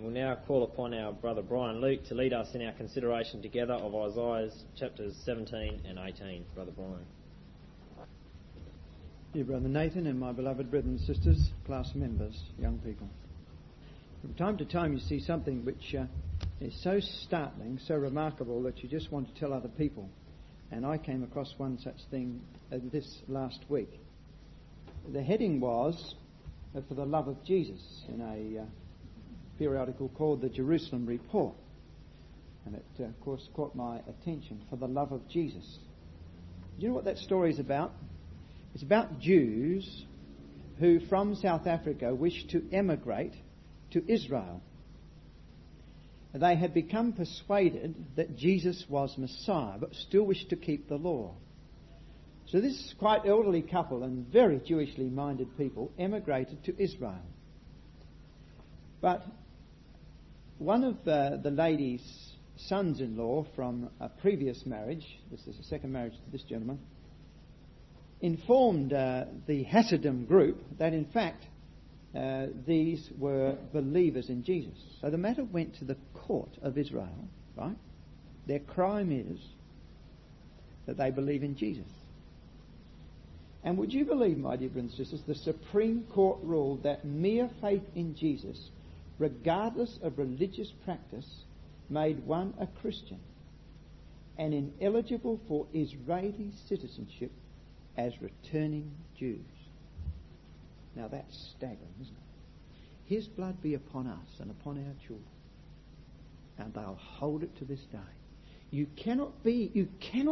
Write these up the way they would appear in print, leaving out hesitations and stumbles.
We'll now call upon our brother Brian Luke to lead us in our consideration together of Isaiah chapters 17 and 18. Brother Brian. Dear Brother Nathan and my beloved brothers and sisters, class members, young people. From time to time you see something which is so startling, so remarkable that you just want to tell other people. And I came across one such thing this last week. The heading was For the Love of Jesus in a periodical called the Jerusalem Report. And it, of course, caught my attention, For the Love of Jesus. Do you know what that story is about? It's about Jews who from South Africa wished to emigrate to Israel. They had become persuaded that Jesus was Messiah, but still wished to keep the law. So this quite elderly couple and very Jewishly minded people emigrated to Israel. But one of the lady's sons-in-law from a previous marriage, this is the second marriage to this gentleman, informed the Hasidim group that in fact these were believers in Jesus. So the matter went to the court of Israel, right? Their crime is that they believe in Jesus. And would you believe, my dear brothers and sisters, the Supreme Court ruled that mere faith in Jesus, regardless of religious practice, made one a Christian and ineligible for Israeli citizenship as returning Jews. Now that's staggering, isn't it? His blood be upon us and upon our children, and they'll hold it to this day. You cannot be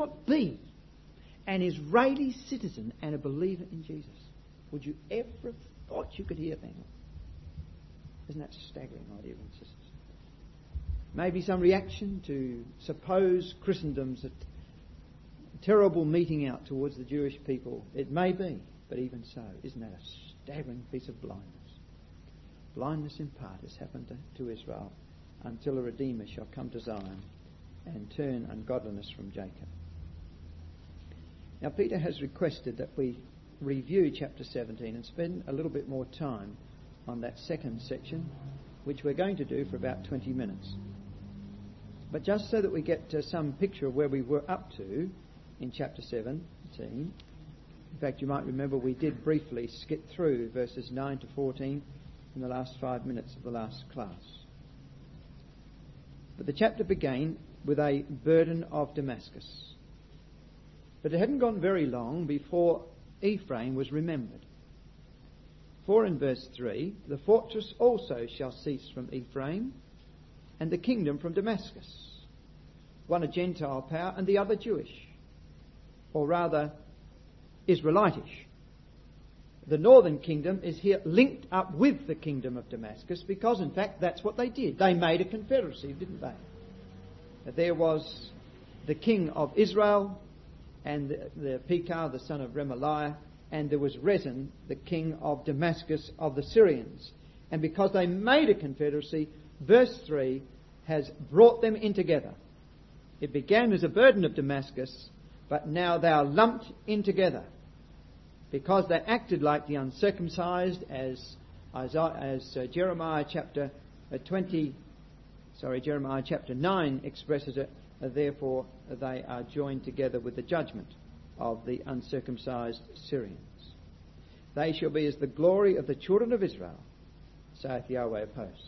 an Israeli citizen and a believer in Jesus. Would you ever have thought you could hear that? Isn't that staggering, my dear brothers and sisters? Maybe some reaction to suppose Christendom's a terrible meeting out towards the Jewish people. It may be, but even so, isn't that a staggering piece of blindness? Blindness in part has happened to Israel until a Redeemer shall come to Zion and turn ungodliness from Jacob. Now Peter has requested that we review chapter 17 and spend a little bit more time on that second section, which we're going to do for about 20 minutes. But just so that we get some picture of where we were up to in chapter 17, in fact you might remember we did briefly skip through verses 9 to 14 in the last 5 minutes of the last class. But the chapter began with a burden of Damascus. But it hadn't gone very long before Ephraim was remembered. For in verse 3, the fortress also shall cease from Ephraim, and the kingdom from Damascus. One a Gentile power and the other Jewish, or rather Israelitish. The northern kingdom is here linked up with the kingdom of Damascus because in fact that's what they did. They made a confederacy, didn't they? There was the king of Israel and the Pekah, the son of Remaliah, and there was Rezin, the king of Damascus of the Syrians. And because they made a confederacy, verse 3 has brought them in together. It began as a burden of Damascus, but now they are lumped in together because they acted like the uncircumcised, as Jeremiah chapter 9 expresses it. Therefore, they are joined together with the judgment of the uncircumcised Syrians. They shall be as the glory of the children of Israel, saith Yahweh of hosts.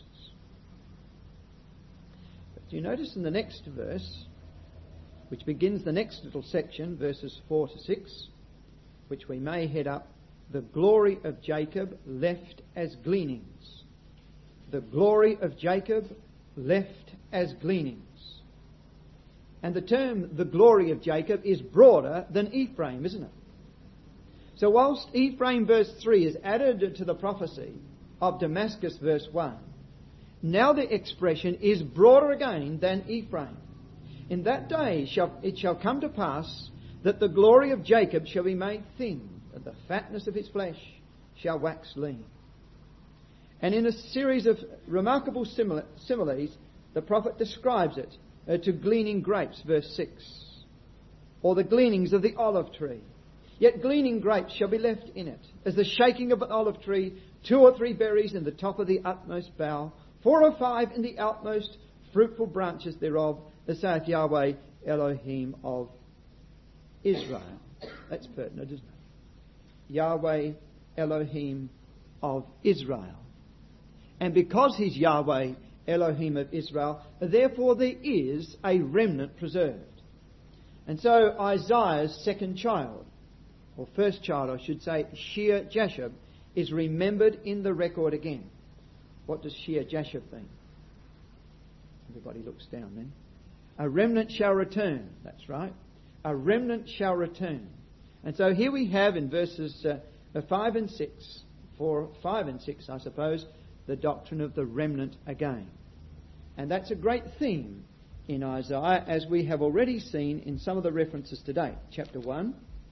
But do you notice in the next verse, which begins the next little section, verses 4 to 6, which we may head up, the glory of Jacob left as gleanings. The glory of Jacob left as gleanings. And the term, the glory of Jacob, is broader than Ephraim, isn't it? So whilst Ephraim verse 3 is added to the prophecy of Damascus verse 1, now the expression is broader again than Ephraim. In that day it shall come to pass that the glory of Jacob shall be made thin, and the fatness of his flesh shall wax lean. And in a series of remarkable similes, the prophet describes it to gleaning grapes, verse 6, or the gleanings of the olive tree. Yet gleaning grapes shall be left in it, as the shaking of an olive tree, 2 or 3 berries in the top of the utmost bough, 4 or 5 in the outmost fruitful branches thereof, saith Yahweh Elohim of Israel. That's pertinent, isn't it? Yahweh Elohim of Israel. And because he's Yahweh Elohim of Israel, therefore there is a remnant preserved. And so Isaiah's second child, or first child I should say, Shear-Jashub, is remembered in the record again. What does Shear-Jashub mean? Everybody looks down then. A remnant shall return. That's right. A remnant shall return. And so here we have in verses 5 and 6, 4, 5 and 6 I suppose, the doctrine of the remnant again. And that's a great theme in Isaiah, as we have already seen in some of the references today. Chapter 1,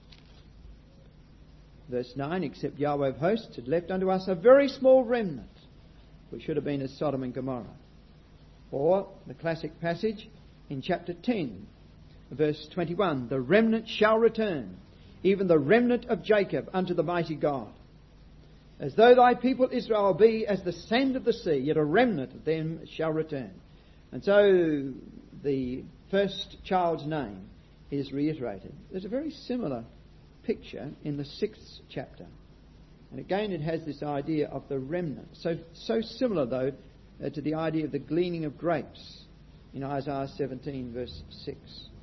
verse 9, except Yahweh of hosts had left unto us a very small remnant, which should have been as Sodom and Gomorrah. Or the classic passage in chapter 10, verse 21, the remnant shall return, even the remnant of Jacob unto the mighty God. As though thy people Israel be as the sand of the sea, yet a remnant of them shall return. And so the first child's name is reiterated. There's a very similar picture in the 6th chapter. And again it has this idea of the remnant. So similar though to the idea of the gleaning of grapes in Isaiah 17 verse 6.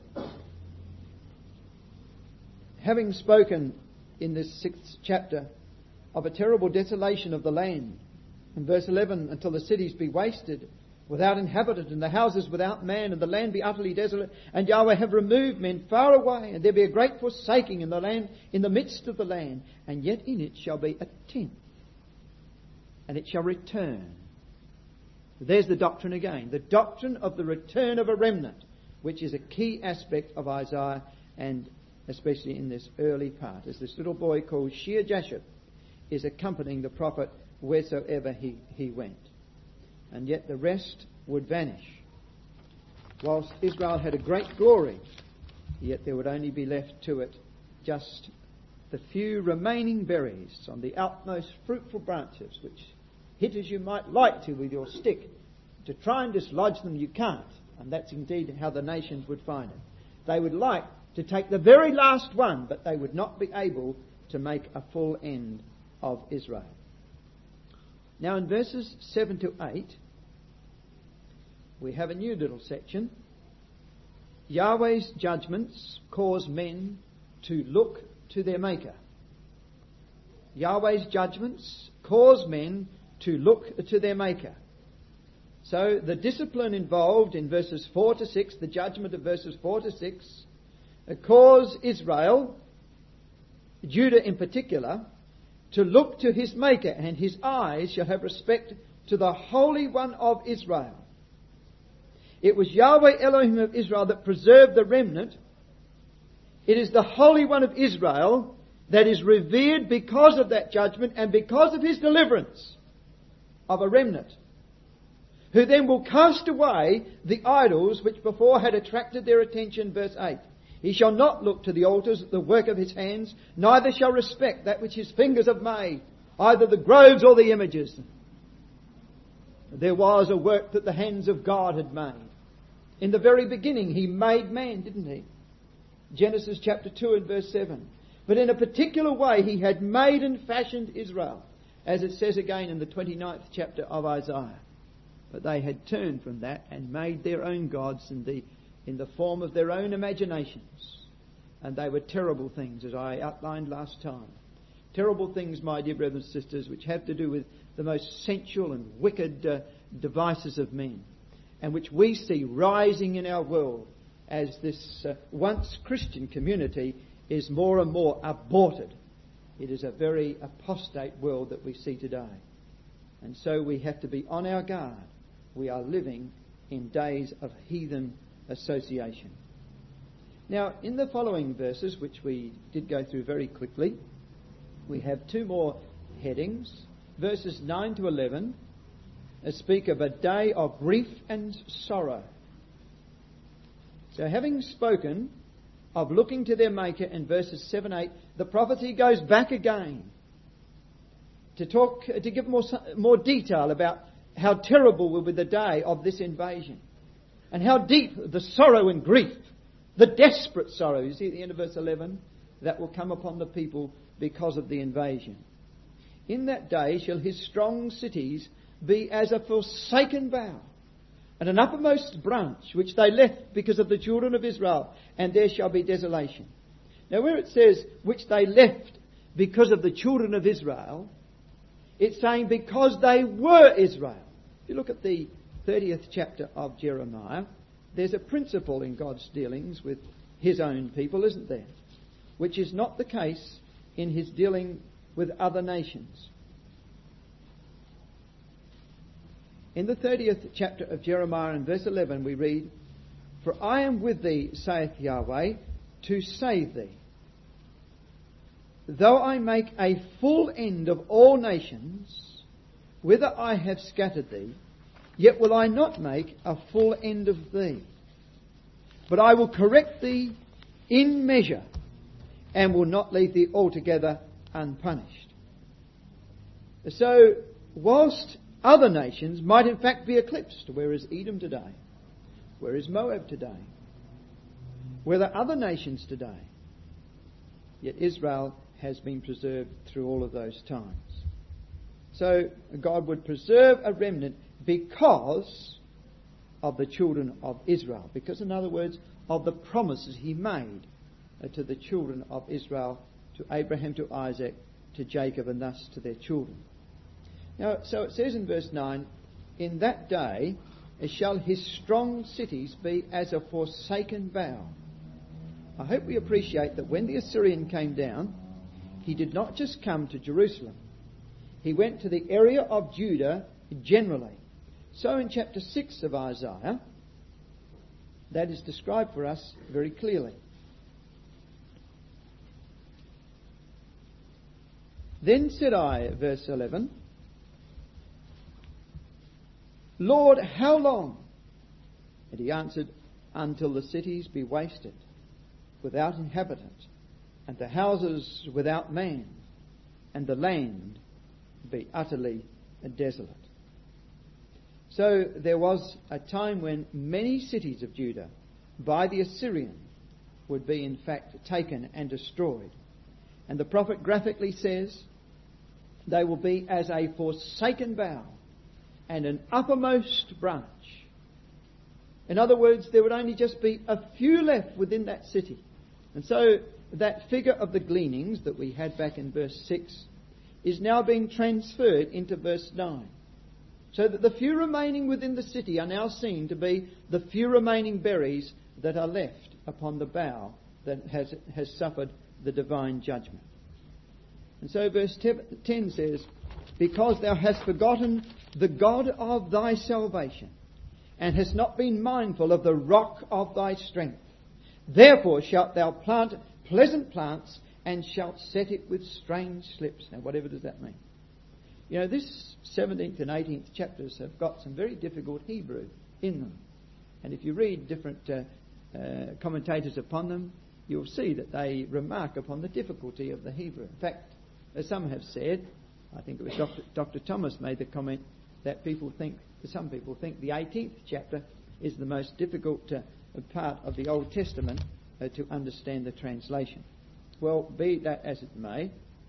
Having spoken in this 6th chapter of a terrible desolation of the land, in verse 11, until the cities be wasted, without inhabitant, and the houses without man, and the land be utterly desolate, and Yahweh have removed men far away, and there be a great forsaking in the land, in the midst of the land, and yet in it shall be a tenth, and it shall return. There's the doctrine again, the doctrine of the return of a remnant, which is a key aspect of Isaiah, and especially in this early part, as this little boy called Shear-Jashub is accompanying the prophet wheresoever he went. And yet the rest would vanish. Whilst Israel had a great glory, yet there would only be left to it just the few remaining berries on the outmost fruitful branches, which hit as you might like to with your stick. To try and dislodge them you can't. And that's indeed how the nations would find it. They would like to take the very last one, but they would not be able to make a full end of Israel. Now in verses 7 to 8, we have a new little section. Yahweh's judgments cause men to look to their Maker. Yahweh's judgments cause men to look to their Maker. So the discipline involved in verses 4 to 6, the judgment of verses 4 to 6, cause Israel, Judah in particular, to look to his Maker, and his eyes shall have respect to the Holy One of Israel. It was Yahweh Elohim of Israel that preserved the remnant. It is the Holy One of Israel that is revered because of that judgment and because of his deliverance of a remnant, who then will cast away the idols which before had attracted their attention. Verse 8. He shall not look to the altars, the work of his hands, neither shall respect that which his fingers have made, either the groves or the images. There was a work that the hands of God had made. In the very beginning, he made man, didn't he? Genesis chapter 2 and verse 7. But in a particular way, he had made and fashioned Israel, as it says again in the 29th chapter of Isaiah. But they had turned from that and made their own gods in the form of their own imaginations. And they were terrible things, as I outlined last time. Terrible things, my dear brothers and sisters, which have to do with the most sensual and wicked devices of men, and which we see rising in our world as this once Christian community is more and more aborted. It is a very apostate world that we see today. And so we have to be on our guard. We are living in days of heathen association. Now, in the following verses, which we did go through very quickly, we have two more headings. Verses 9 to 11 speak of a day of grief and sorrow. So having spoken of looking to their Maker in verses 7-8, the prophecy goes back again to give more detail about how terrible will be the day of this invasion, and how deep the sorrow and grief, the desperate sorrow, you see at the end of verse 11, that will come upon the people because of the invasion. In that day shall his strong cities be as a forsaken bough, and an uppermost branch which they left because of the children of Israel, and there shall be desolation. Now where it says which they left because of the children of Israel, it's saying because they were Israel. If you look at the 30th chapter of Jeremiah, there's a principle in God's dealings with his own people, isn't there? Which is not the case in his dealing with other nations. In the 30th chapter of Jeremiah in verse 11 we read, "For I am with thee, saith Yahweh, to save thee. Though I make a full end of all nations, whither I have scattered thee, yet will I not make a full end of thee. But I will correct thee in measure, and will not leave thee altogether unpunished." So, whilst other nations might in fact be eclipsed, where is Edom today? Where is Moab today? Where are other nations today? Yet Israel has been preserved through all of those times. So God would preserve a remnant because of the children of Israel. Because, in other words, of the promises he made to the children of Israel, to Abraham, to Isaac, to Jacob, and thus to their children. Now, so it says in verse 9, "In that day shall his strong cities be as a forsaken bough." I hope we appreciate that when the Assyrian came down, he did not just come to Jerusalem. He went to the area of Judah generally. So in chapter 6 of Isaiah, that is described for us very clearly. "Then said I," verse 11, "Lord, how long?" And he answered, "Until the cities be wasted, without inhabitant, and the houses without man, and the land be utterly desolate." So there was a time when many cities of Judah by the Assyrian would be in fact taken and destroyed. And the prophet graphically says they will be as a forsaken bough and an uppermost branch. In other words, there would only just be a few left within that city. And so that figure of the gleanings that we had back in verse 6 is now being transferred into verse 9. So that the few remaining within the city are now seen to be the few remaining berries that are left upon the bough that has suffered the divine judgment. And so verse 10 says, "Because thou hast forgotten the God of thy salvation, and hast not been mindful of the rock of thy strength, therefore shalt thou plant pleasant plants, and shalt set it with strange slips." Now, whatever does that mean? You know, this 17th and 18th chapters have got some very difficult Hebrew in them. And if you read different commentators upon them, you'll see that they remark upon the difficulty of the Hebrew. In fact, as some have said, I think it was Dr. Thomas made the comment that some people think the 18th chapter is the most difficult part of the Old Testament to understand the translation. Well, be that as it may,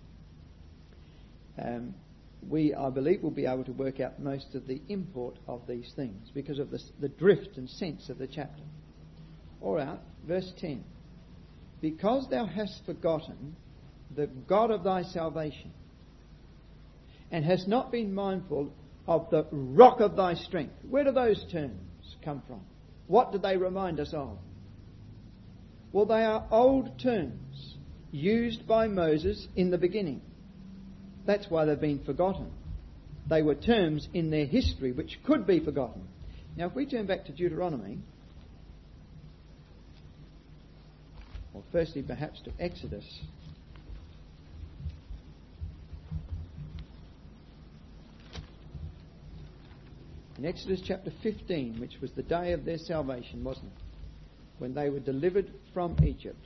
we, I believe, will be able to work out most of the import of these things because of the drift and sense of the chapter. All right, verse 10. "Because thou hast forgotten the God of thy salvation, and hast not been mindful of the rock of thy strength." Where do those terms come from? What do they remind us of? Well, they are old terms used by Moses in the beginning. That's why they've been forgotten. They were terms in their history which could be forgotten. Now, if we turn back to Deuteronomy, or firstly perhaps to Exodus, in Exodus chapter 15, which was the day of their salvation, wasn't it? When they were delivered from Egypt.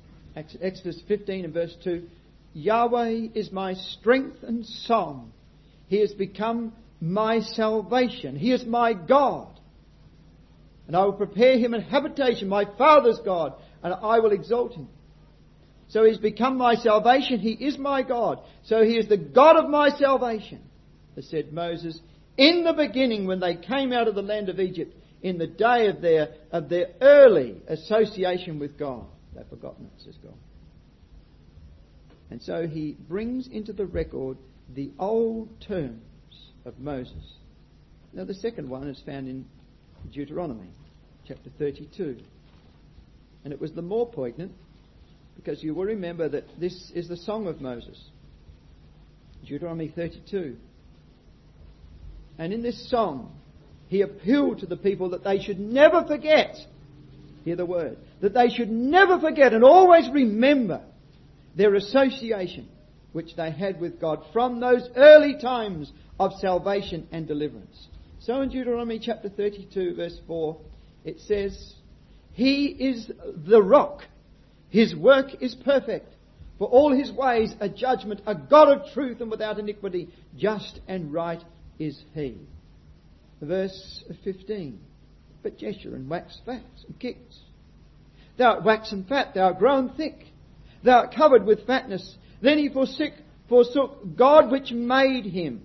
Exodus 15 and verse 2, "Yahweh is my strength and song. He has become my salvation. He is my God. And I will prepare him a habitation, my Father's God, and I will exalt him. So he's become my salvation. He is my God. So he is the God of my salvation, as said Moses, in the beginning when they came out of the land of Egypt, in the day of their early association with God. They've forgotten it, says God. And so he brings into the record the old terms of Moses. Now the second one is found in Deuteronomy, chapter 32. And it was the more poignant because you will remember that this is the song of Moses. Deuteronomy 32. And in this song, he appealed to the people that they should never forget, hear the word, that they should never forget and always remember their association which they had with God from those early times of salvation and deliverance. So in Deuteronomy chapter 32 verse 4, it says, He is the rock. His work is perfect. For all his ways are judgment, a God of truth and without iniquity, just and right is he. Verse 15. But Jeshurun waxed fat and kicked. Thou art waxen fat, thou art grown thick. Thou art covered with fatness. Then he forsook God which made him.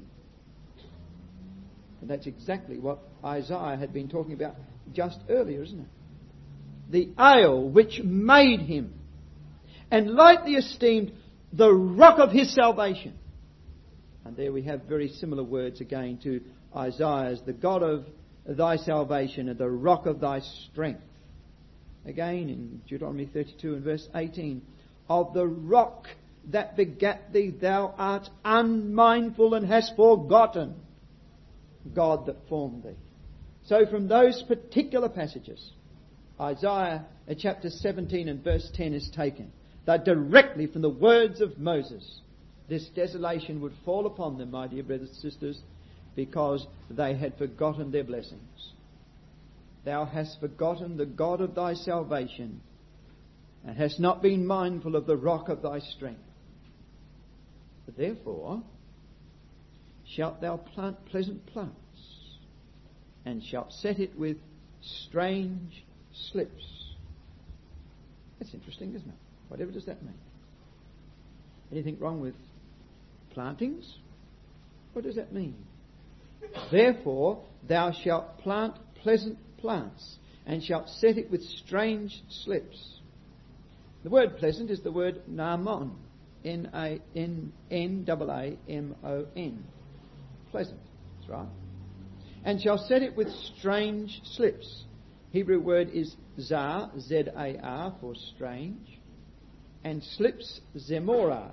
And that's exactly what Isaiah had been talking about just earlier, isn't it? The ale which made him. And lightly esteemed the rock of his salvation. And there we have very similar words again to Isaiah's, the God of thy salvation and the rock of thy strength. Again in Deuteronomy 32 and verse 18. Of the rock that begat thee, thou art unmindful and hast forgotten God that formed thee. So from those particular passages, Isaiah chapter 17 and verse 10 is taken. That directly from the words of Moses, this desolation would fall upon them, my dear brothers and sisters, because they had forgotten their blessings. Thou hast forgotten the God of thy salvation, and hast not been mindful of the rock of thy strength. Therefore shalt thou plant pleasant plants, and shalt set it with strange slips. That's interesting, isn't it? Whatever does that mean? Anything wrong with plantings? What does that mean? Therefore thou shalt plant pleasant plants, and shalt set it with strange slips. The word pleasant is the word naamon. N-A-A-M-O-N. Pleasant. That's right. And shall set it with strange slips. Hebrew word is zar, Z-A-R, for strange. And slips, zemorah,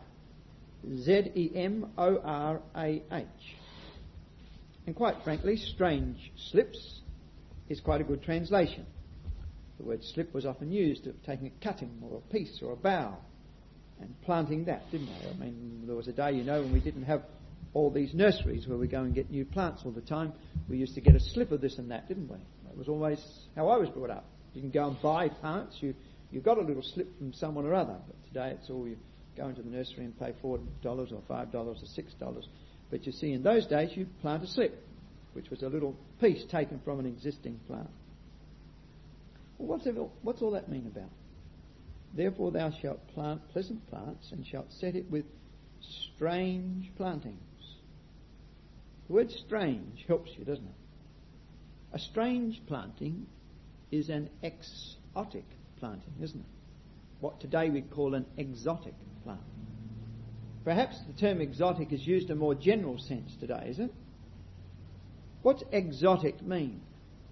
Z-E-M-O-R-A-H. And quite frankly, strange slips is quite a good translation. The word slip was often used of taking a cutting or a piece or a bough and planting that, didn't they? I mean, there was a day, when we didn't have all these nurseries where we go and get new plants all the time. We used to get a slip of this and that, didn't we? That was always how I was brought up. You can go and buy plants. You got a little slip from someone or other. But today it's all you go into the nursery and pay $4 or $5 or $6. But you see, in those days you plant a slip, which was a little piece taken from an existing plant. Well, what's all that mean about? Therefore thou shalt plant pleasant plants, and shalt set it with strange plantings. The word strange helps you, doesn't it? A strange planting is an exotic planting, isn't it? What today we call an exotic plant. Perhaps the term exotic is used in a more general sense today, is it? What's exotic mean?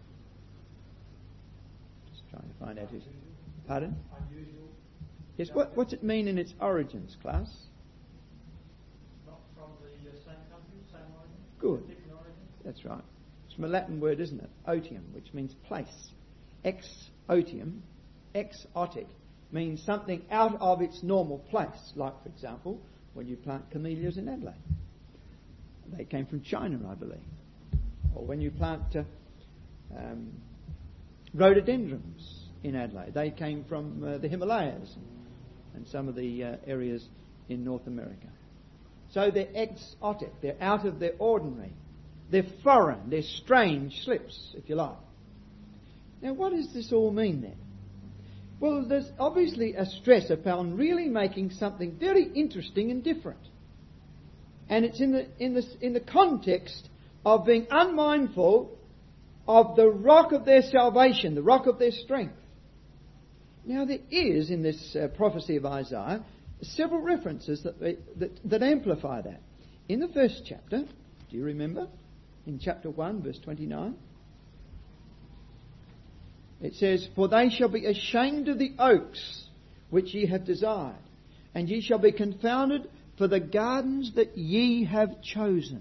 Just trying to find out. Pardon? Unusual. Yes, what's it mean in its origins, class? Not from the same country, same origin. Good. Different origin. That's right. It's from a Latin word, isn't it? Otium, which means place. Ex-otium, exotic, means something out of its normal place. Like, for example, when you plant camellias in Adelaide. They came from China, I believe. Or when you plant rhododendrons in Adelaide. They came from the Himalayas and some of the areas in North America. So they're exotic. They're out of their ordinary. They're foreign. They're strange slips, if you like. Now, what does this all mean then? Well, there's obviously a stress upon really making something very interesting and different. And it's in the context of being unmindful of the rock of their salvation, the rock of their strength. Now, there is, in this prophecy of Isaiah, several references that amplify that. In the first chapter, do you remember? In chapter 1, verse 29, it says, "For they shall be ashamed of the oaks which ye have desired, and ye shall be confounded for the gardens that ye have chosen.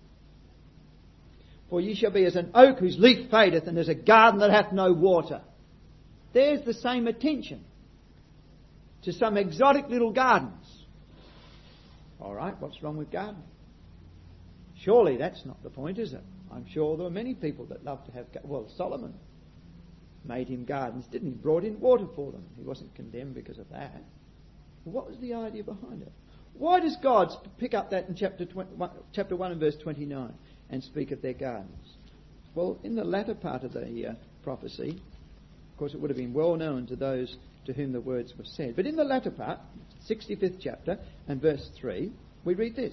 For ye shall be as an oak whose leaf fadeth, and as a garden that hath no water." There's the same attention to some exotic little gardens. All right, what's wrong with gardening? Surely that's not the point, is it? I'm sure there were many people that loved to have... Well, Solomon made him gardens, didn't he? Brought in water for them. He wasn't condemned because of that. What was the idea behind it? Why does God pick up that in chapter 1 and verse 29 and speak of their gardens? Well, in the latter part of the prophecy, of course it would have been well known to those to whom the words were said. But in the latter part, 65th chapter and verse 3, we read this.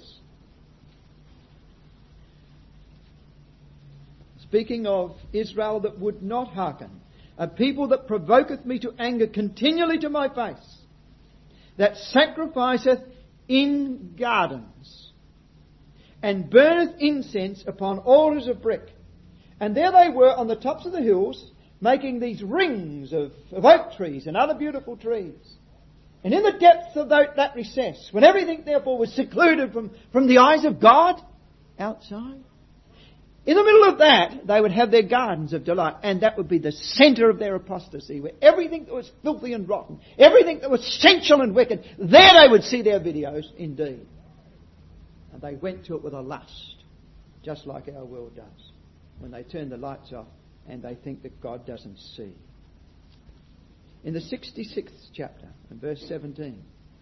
Speaking of Israel that would not hearken, "A people that provoketh me to anger continually to my face, that sacrificeth in gardens, and burneth incense upon altars of brick." And there they were on the tops of the hills, making these rings of oak trees and other beautiful trees. And in the depths of that recess, when everything therefore was secluded from the eyes of God, outside, in the middle of that, they would have their gardens of delight. And that would be the centre of their apostasy, where everything that was filthy and rotten, everything that was sensual and wicked, there they would see their videos indeed. And they went to it with a lust, just like our world does, when they turn the lights off and they think that God doesn't see. In the 66th chapter, and verse 17,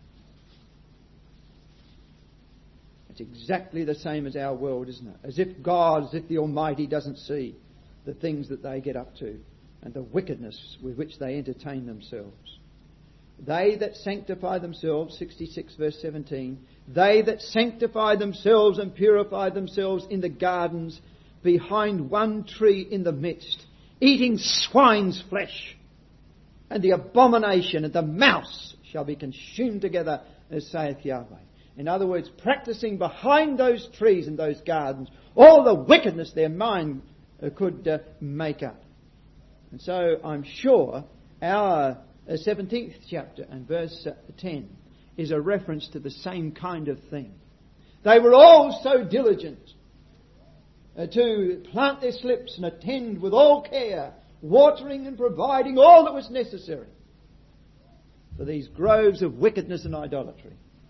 it's exactly the same as our world, isn't it? As if God, as if the Almighty doesn't see the things that they get up to and the wickedness with which they entertain themselves. "They that sanctify themselves," 66 verse 17, "they that sanctify themselves and purify themselves in the gardens behind one tree in the midst, eating swine's flesh, and the abomination and the mouse shall be consumed together, as saith Yahweh." In other words, practicing behind those trees and those gardens all the wickedness their mind could make up. And so I'm sure our 17th chapter and verse 10 is a reference to the same kind of thing. They were all so diligent to plant their slips and attend with all care, watering and providing all that was necessary for these groves of wickedness and idolatry.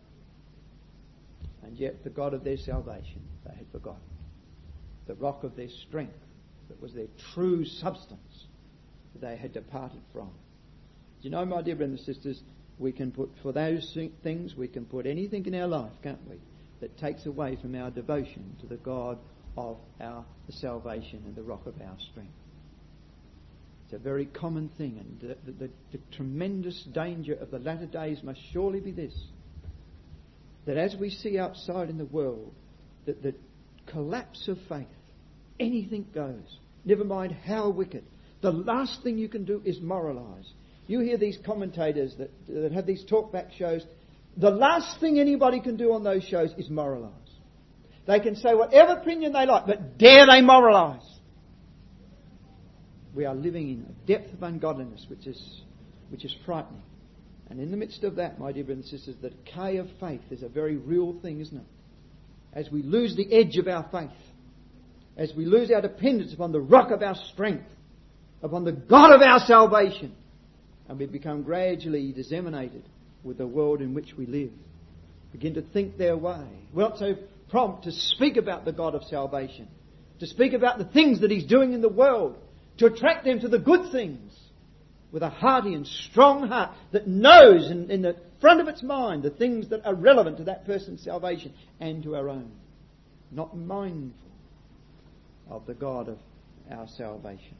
And yet the God of their salvation they had forgotten. The rock of their strength, that was their true substance, they had departed from. Do you know, my dear brothers and sisters, we can put, for those things, we can put anything in our life, can't we, that takes away from our devotion to the God of our salvation and the rock of our strength. It's a very common thing, and the tremendous danger of the latter days must surely be this: that as we see outside in the world, that the collapse of faith, anything goes, never mind how wicked. The last thing you can do is moralise. You hear these commentators that have these talkback shows, the last thing anybody can do on those shows is moralise. They can say whatever opinion they like, but dare they moralise? We are living in a depth of ungodliness which is frightening. And in the midst of that, my dear brothers and sisters, the decay of faith is a very real thing, isn't it? As we lose the edge of our faith, as we lose our dependence upon the rock of our strength, upon the God of our salvation, and we become gradually disseminated with the world in which we live, begin to think their way. We're not so prompt to speak about the God of salvation, to speak about the things that He's doing in the world, to attract them to the good things, with a hearty and strong heart that knows in the front of its mind the things that are relevant to that person's salvation and to our own. Not mindful of the God of our salvation.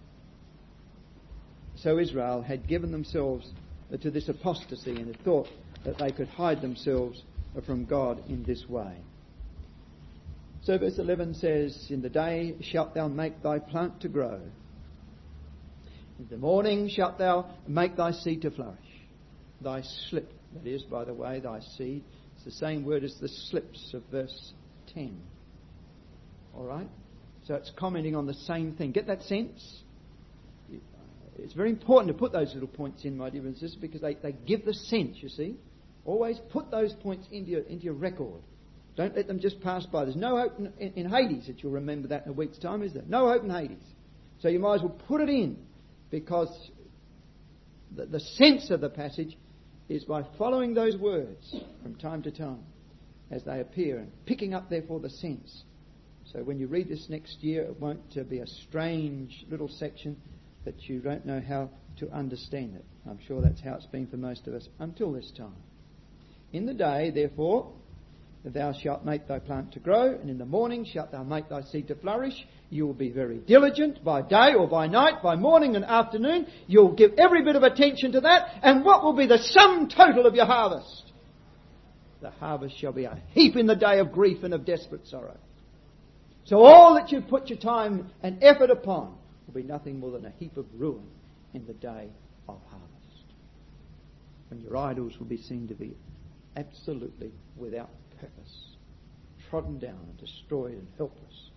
So Israel had given themselves to this apostasy and had thought that they could hide themselves from God in this way. So verse 11 says, "In the day shalt thou make thy plant to grow. In the morning shalt thou make thy seed to flourish." Thy slip, that is, by the way, thy seed, it's the same word as the slips of verse 10. Alright? So it's commenting on the same thing. Get that sense? It's very important to put those little points in, my dear brothers and sisters, because they give the sense, you see. Always put those points into your record. Don't let them just pass by. There's no hope in Hades, that you'll remember that in a week's time, is there? No hope in Hades. So you might as well put it in, because the sense of the passage is by following those words from time to time as they appear and picking up, therefore, the sense. So when you read this next year, it won't be a strange little section that you don't know how to understand it. I'm sure that's how it's been for most of us until this time. In the day, therefore, thou shalt make thy plant to grow, and in the morning shalt thou make thy seed to flourish. You will be very diligent by day or by night, by morning and afternoon. You'll give every bit of attention to that. And what will be the sum total of your harvest? The harvest shall be a heap in the day of grief and of desperate sorrow. So all that you put your time and effort upon will be nothing more than a heap of ruin in the day of harvest, when your idols will be seen to be absolutely without purpose, trodden down and destroyed and helpless.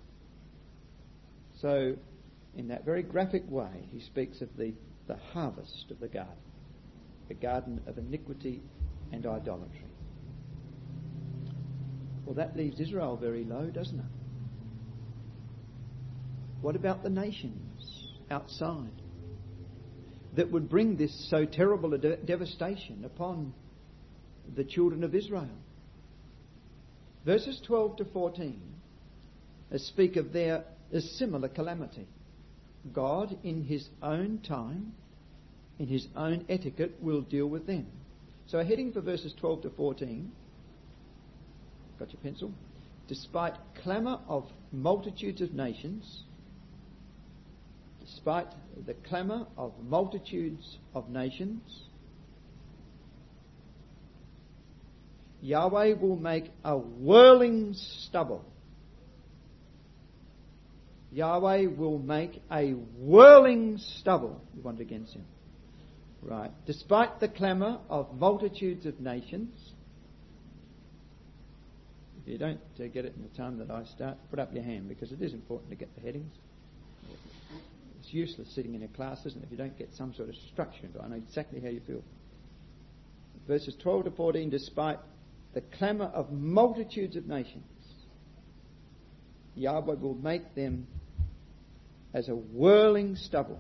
So, in that very graphic way, he speaks of the harvest of the garden of iniquity and idolatry. Well, that leaves Israel very low, doesn't it? What about the nations outside that would bring this so terrible a devastation upon the children of Israel? Verses 12 to 14 speak of a similar calamity. God, in his own time, in his own etiquette, will deal with them. So a heading for verses 12 to 14. Got your pencil? Despite clamour of multitudes of nations, despite the clamour of multitudes of nations, Yahweh will make a whirling stubble. Yahweh will make a whirling stubble. You want it against him. Right. Despite the clamour of multitudes of nations. If you don't get it in the time that I start, put up your hand, because it is important to get the headings. It's useless sitting in a class, isn't it, if you don't get some sort of structure into it. I know exactly how you feel. Verses 12 to 14, despite the clamour of multitudes of nations, Yahweh will make them as a whirling stubble,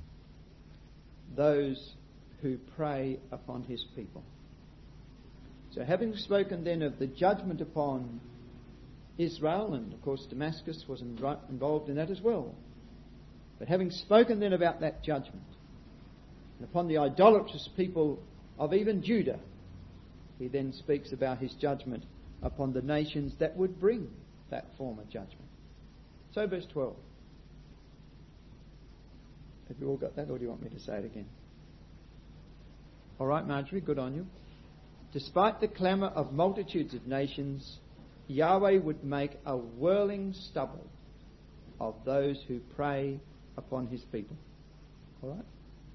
those who prey upon his people. So having spoken then of the judgment upon Israel, and of course Damascus was involved in that as well, but having spoken then about that judgment, and upon the idolatrous people of even Judah, he then speaks about his judgment upon the nations that would bring that former judgment. So verse 12. Have you all got that, or do you want me to say it again? All right, Marjorie, good on you. Despite the clamour of multitudes of nations, Yahweh would make a whirling stubble of those who prey upon his people. All right?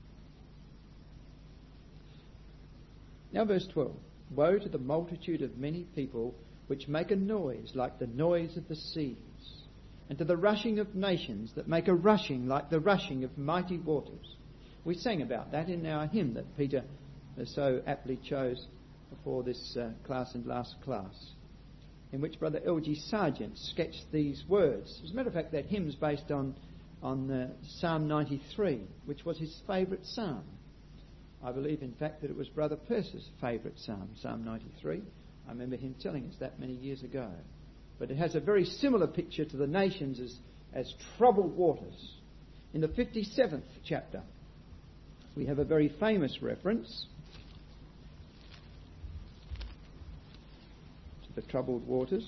Now verse 12. Woe to the multitude of many people which make a noise like the noise of the seas, and to the rushing of nations that make a rushing like the rushing of mighty waters. We sang about that in our hymn that Peter so aptly chose for this class and last class, in which Brother L.G. Sargent sketched these words. As a matter of fact, that hymn's based on Psalm 93, which was his favourite psalm. I believe, in fact, that it was Brother Percy's favourite psalm, Psalm 93. I remember him telling us that many years ago. But it has a very similar picture to the nations as troubled waters. In the 57th chapter, we have a very famous reference the troubled waters.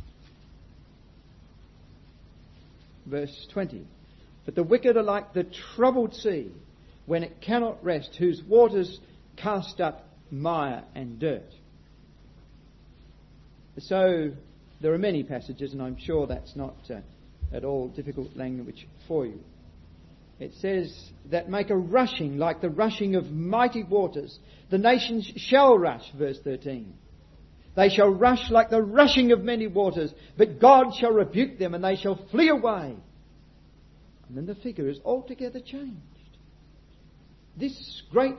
Verse 20. But the wicked are like the troubled sea, when it cannot rest, whose waters cast up mire and dirt. So there are many passages, and I'm sure that's not at all difficult language for you. It says that make a rushing like the rushing of mighty waters. The nations shall rush, verse 13. They shall rush like the rushing of many waters, but God shall rebuke them and they shall flee away. And then the figure is altogether changed. This great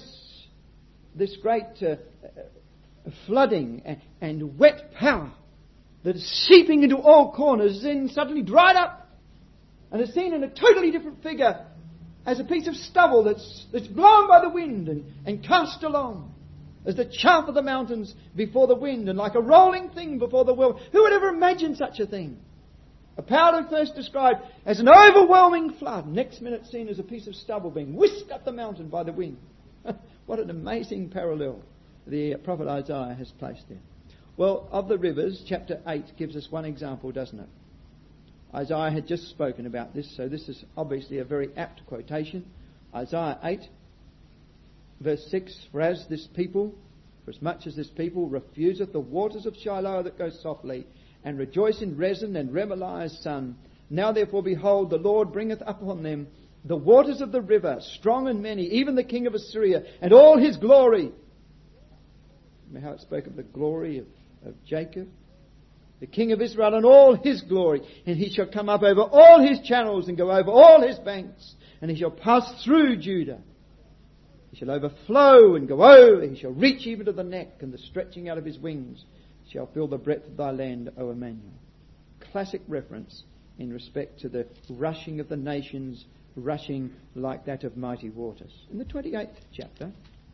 flooding and wet power that is seeping into all corners is then suddenly dried up and is seen in a totally different figure as a piece of stubble that's blown by the wind and cast along, as the chaff of the mountains before the wind, and like a rolling thing before the whirlwind. Who would ever imagine such a thing? A power at first described as an overwhelming flood, next minute seen as a piece of stubble being whisked up the mountain by the wind. What an amazing parallel the prophet Isaiah has placed there. Well, of the rivers, chapter 8 gives us one example, doesn't it? Isaiah had just spoken about this, so this is obviously a very apt quotation. Isaiah 8, verse 6, For as much as this people refuseth the waters of Shiloh that go softly, and rejoice in Rezin and Remaliah's son, now therefore behold, the Lord bringeth upon them the waters of the river, strong and many, even the king of Assyria, and all his glory. Remember how it spoke of the glory of Jacob? The king of Israel and all his glory. And he shall come up over all his channels and go over all his banks. And he shall pass through Judah. He shall overflow and go over. He shall reach even to the neck, and the stretching out of his wings shall fill the breadth of thy land, O Emmanuel. Classic reference in respect to the rushing of the nations, rushing like that of mighty waters. In the 28th chapter,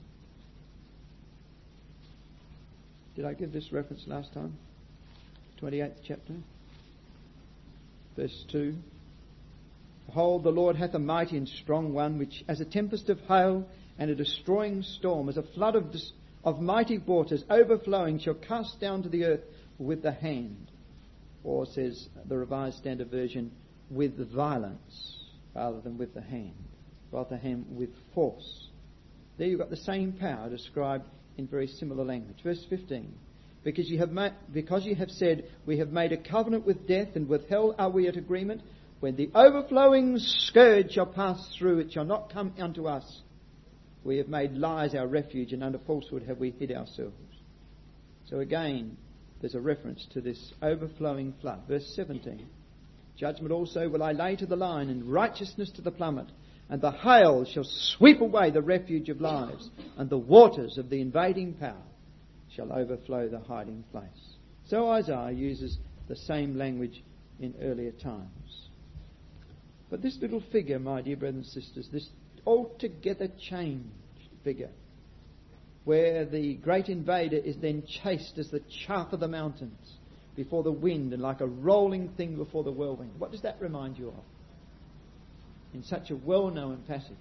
did I give this reference last time? 28th chapter, verse 2. Behold, the Lord hath a mighty and strong one, which as a tempest of hail and a destroying storm, as a flood of mighty waters overflowing, shall cast down to the earth with the hand. Or, says the Revised Standard Version, with violence, rather than with the hand. Rotherham, with force. There you've got the same power described in very similar language. Verse 15. Because ye have said, we have made a covenant with death, and with hell are we at agreement. When the overflowing scourge shall pass through, it shall not come unto us. We have made lies our refuge, and under falsehood have we hid ourselves. So again, there's a reference to this overflowing flood. Verse 17. Judgment also will I lay to the line, and righteousness to the plummet. And the hail shall sweep away the refuge of lives, and the waters of the invading power shall overflow the hiding place. So Isaiah uses the same language in earlier times. But this little figure, my dear brothers and sisters, this altogether changed figure, where the great invader is then chased as the chaff of the mountains before the wind, and like a rolling thing before the whirlwind. What does that remind you of? In such a well-known passage.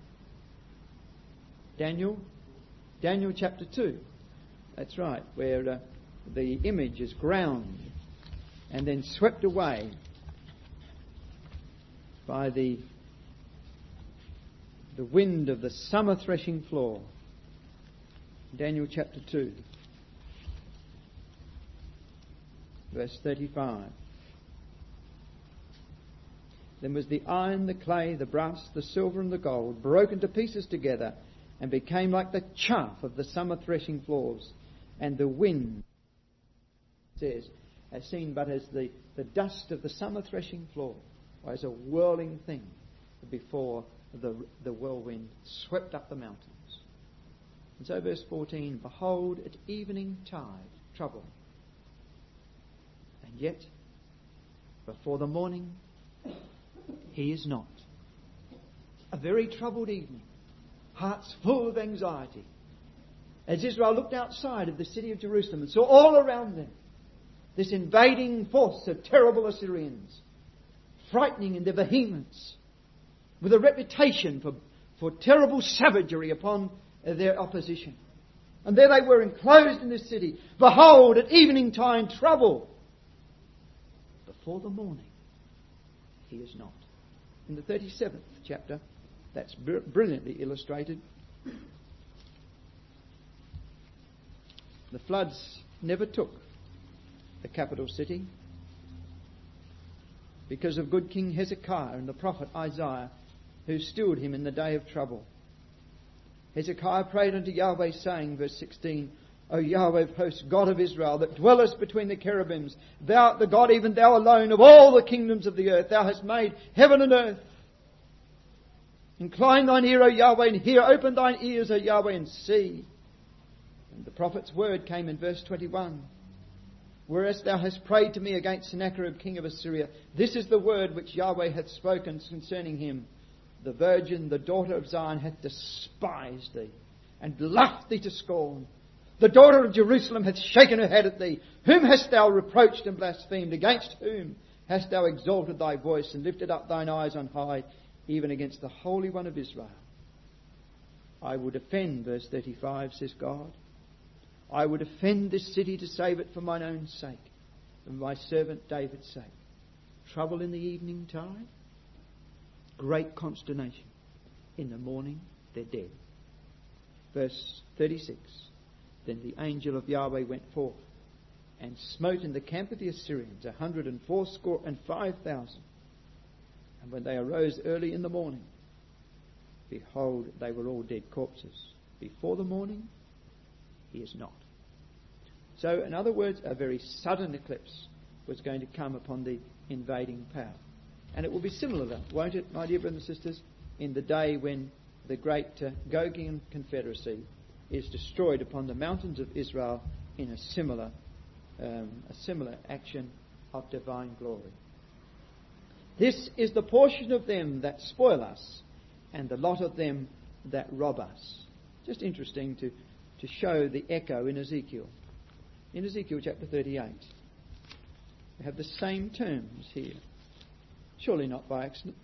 Daniel chapter 2. That's right, where the image is ground and then swept away by the wind of the summer threshing floor. Daniel chapter 2, verse 35. Then was the iron, the clay, the brass, the silver and the gold broken to pieces together, and became like the chaff of the summer threshing floors. And the wind, says, as seen but as the dust of the summer threshing floor, or as a whirling thing before the whirlwind swept up the mountains. And so verse 14, behold, at evening tide, trouble. And yet, before the morning, he is not. A very troubled evening, hearts full of anxiety. As Israel looked outside of the city of Jerusalem and saw all around them this invading force of terrible Assyrians, frightening in their vehemence, with a reputation for terrible savagery upon their opposition. And there they were enclosed in this city. Behold, at evening time trouble. Before the morning, he is not. In the 37th chapter, that's brilliantly illustrated. The floods never took the capital city because of good King Hezekiah and the prophet Isaiah, who steward him in the day of trouble. Hezekiah prayed unto Yahweh, saying, verse 16, O Yahweh of hosts, God of Israel, that dwellest between the cherubims, thou art the God, even thou alone, of all the kingdoms of the earth. Thou hast made heaven and earth. Incline thine ear, O Yahweh, and hear. Open thine ears, O Yahweh, and see. And the prophet's word came in verse 21. Whereas thou hast prayed to me against Sennacherib, king of Assyria, this is the word which Yahweh hath spoken concerning him. The virgin, the daughter of Zion, hath despised thee, and laughed thee to scorn. The daughter of Jerusalem hath shaken her head at thee. Whom hast thou reproached and blasphemed? Against whom hast thou exalted thy voice, and lifted up thine eyes on high, even against the Holy One of Israel? I will defend, verse 35, says God. I will defend this city to save it for mine own sake, and my servant David's sake. Trouble in the evening tide, great consternation. In the morning, they're dead. Verse 36. Then the angel of Yahweh went forth and smote in the camp of the Assyrians 185,000. And when they arose early in the morning, behold, they were all dead corpses. Before the morning, he is not. So, in other words, a very sudden eclipse was going to come upon the invading power. And it will be similar, won't it, my dear brothers and sisters, in the day when the great Gogian Confederacy is destroyed upon the mountains of Israel in a similar action of divine glory. This is the portion of them that spoil us, and the lot of them that rob us. Just interesting to show the echo in Ezekiel. In Ezekiel chapter 38, we have the same terms here. Surely not by accident.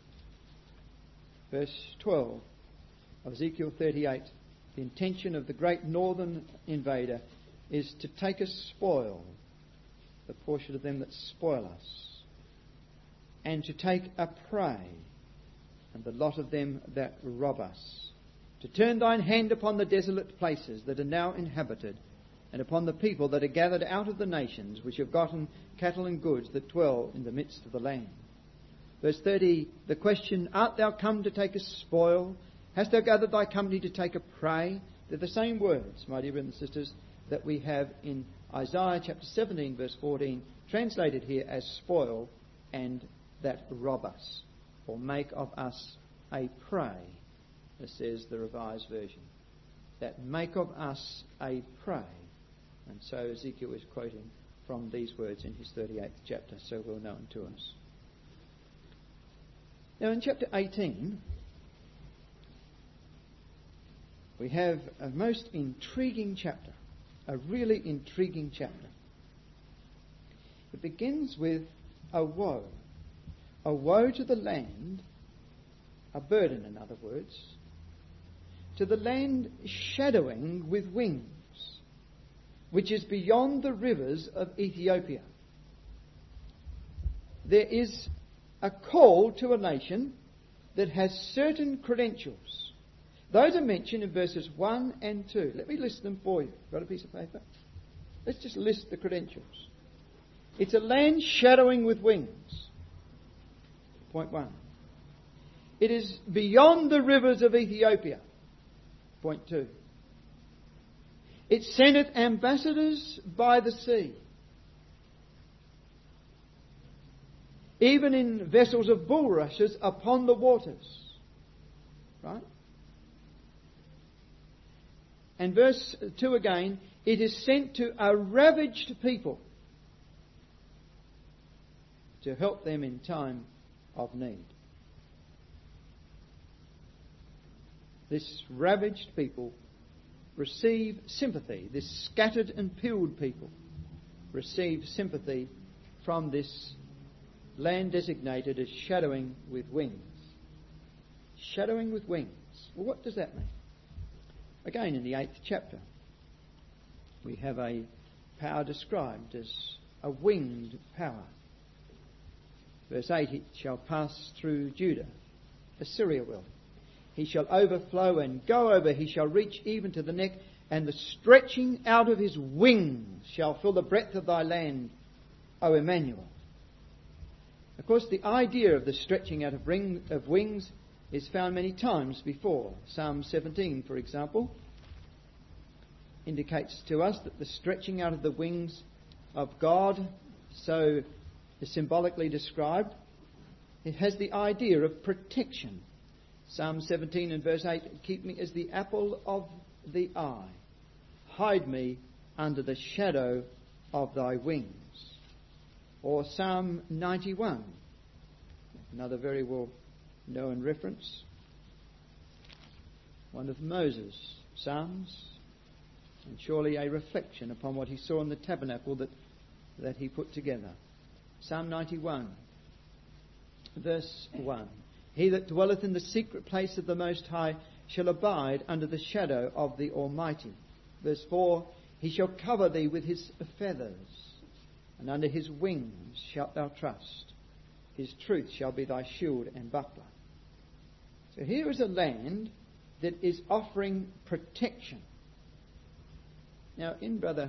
Verse 12 of Ezekiel 38. The intention of the great northern invader is to take a spoil, the portion of them that spoil us, and to take a prey, and the lot of them that rob us, to turn thine hand upon the desolate places that are now inhabited, and upon the people that are gathered out of the nations, which have gotten cattle and goods that dwell in the midst of the land. Verse 30, the question, art thou come to take a spoil? Hast thou gathered thy company to take a prey? They're the same words, my dear brothers and sisters, that we have in Isaiah chapter 17, verse 14, translated here as spoil and that rob us, or make of us a prey, as says the Revised Version. That make of us a prey. And so Ezekiel is quoting from these words in his 38th chapter, so well known to us. Now in chapter 18, we have a most intriguing chapter, a really intriguing chapter. It begins with a woe to the land, a burden in other words, to the land shadowing with wings, which is beyond the rivers of Ethiopia. There is a call to a nation that has certain credentials. Those are mentioned in verses 1 and 2. Let me list them for you. Got a piece of paper? Let's just list the credentials. It's a land shadowing with wings. Point 1. It is beyond the rivers of Ethiopia. Point 2. It sendeth ambassadors by the sea, even in vessels of bulrushes upon the waters. Right? And verse 2 again, it is sent to a ravaged people to help them in time of need. This ravaged people receive sympathy. This scattered and peeled people receive sympathy from this land designated as shadowing with wings. Shadowing with wings. Well, what does that mean? Again, in the 8th chapter, We have a power described as a winged power. Verse 8, it shall pass through Judah. Assyria will. He shall overflow and go over. He shall reach even to the neck, and the stretching out of his wings shall fill the breadth of thy land, O Emmanuel. Of course, the idea of the stretching out of wings is found many times before. Psalm 17, for example, indicates to us that the stretching out of the wings of God, so symbolically described, it has the idea of protection. Psalm 17 and verse 8, keep me as the apple of the eye. Hide me under the shadow of thy wings. Or Psalm 91, another very well known reference, one of Moses' psalms, and surely a reflection upon what he saw in the tabernacle that he put together. Psalm 91, verse 1. He that dwelleth in the secret place of the Most High shall abide under the shadow of the Almighty. Verse 4, he shall cover thee with his feathers, and under his wings shalt thou trust. His truth shall be thy shield and buckler. So here is a land that is offering protection. Now, in Brother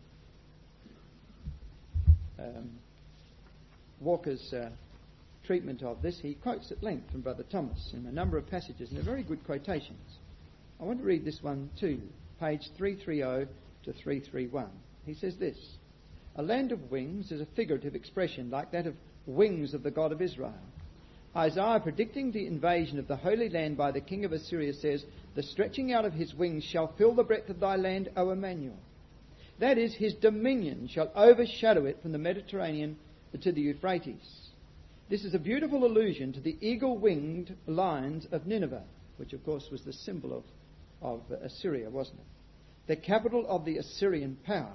Walker's treatment of this, he quotes at length from Brother Thomas in a number of passages, and they're very good quotations. I want to read this one too, page 330 to 331. He says this: a land of wings is a figurative expression like that of wings of the God of Israel. Isaiah, predicting the invasion of the Holy Land by the king of Assyria, says, the stretching out of his wings shall fill the breadth of thy land, O Emmanuel. That is, his dominion shall overshadow it from the Mediterranean to the Euphrates. This is a beautiful allusion to the eagle-winged lions of Nineveh, which of course was the symbol of Assyria, wasn't it? The capital of the Assyrian power.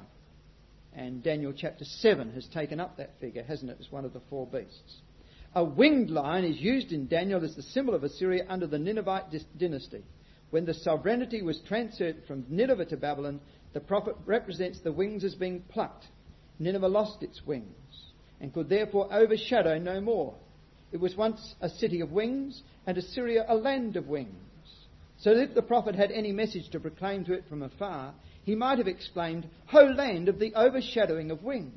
And Daniel chapter 7 has taken up that figure, hasn't it, as one of the four beasts. A winged lion is used in Daniel as the symbol of Assyria under the Ninevite dynasty. When the sovereignty was transferred from Nineveh to Babylon, the prophet represents the wings as being plucked. Nineveh lost its wings and could therefore overshadow no more. It was once a city of wings, and Assyria a land of wings. So that if the prophet had any message to proclaim to it from afar, he might have exclaimed, Ho land of the overshadowing of wings.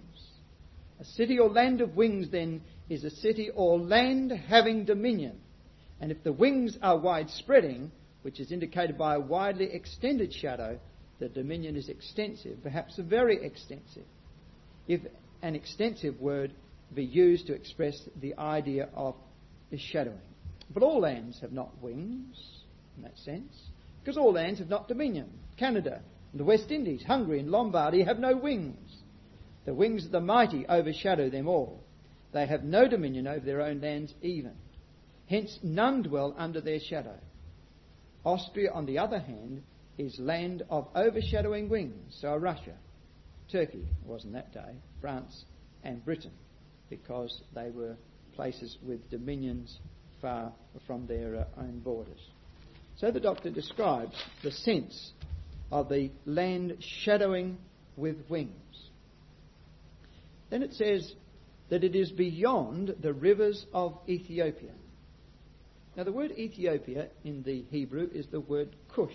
A city or land of wings, then, is a city or land having dominion. And if the wings are wide-spreading, which is indicated by a widely extended shadow, the dominion is extensive, perhaps very extensive. If an extensive word be used to express the idea of the shadowing. But all lands have not wings, in that sense, because all lands have not dominion. Canada, and the West Indies, Hungary and Lombardy have no wings. The wings of the mighty overshadow them all. They have no dominion over their own lands even. Hence none dwell under their shadow. Austria, on the other hand, is land of overshadowing wings. So are Russia, Turkey, it wasn't that day, France and Britain, because they were places with dominions far from their own borders. So the doctor describes the sense of the land shadowing with wings. Then it says that it is beyond the rivers of Ethiopia. Now the word Ethiopia in the Hebrew is the word Cush.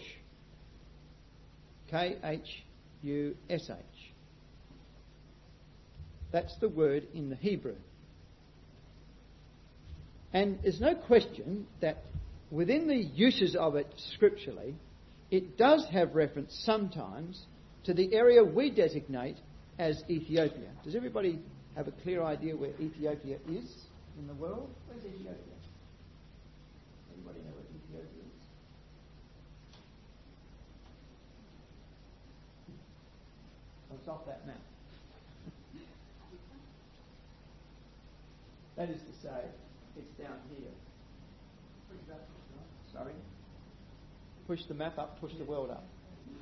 K-H-U-S-H. That's the word in the Hebrew. And there's no question that within the uses of it scripturally, it does have reference sometimes to the area we designate as Ethiopia. Does everybody have a clear idea where Ethiopia is in the world? Where's Ethiopia? Anybody know what Ethiopia is? Oh, it's off that map. That is to say, it's down here. Sorry? Push the map up, push the world up.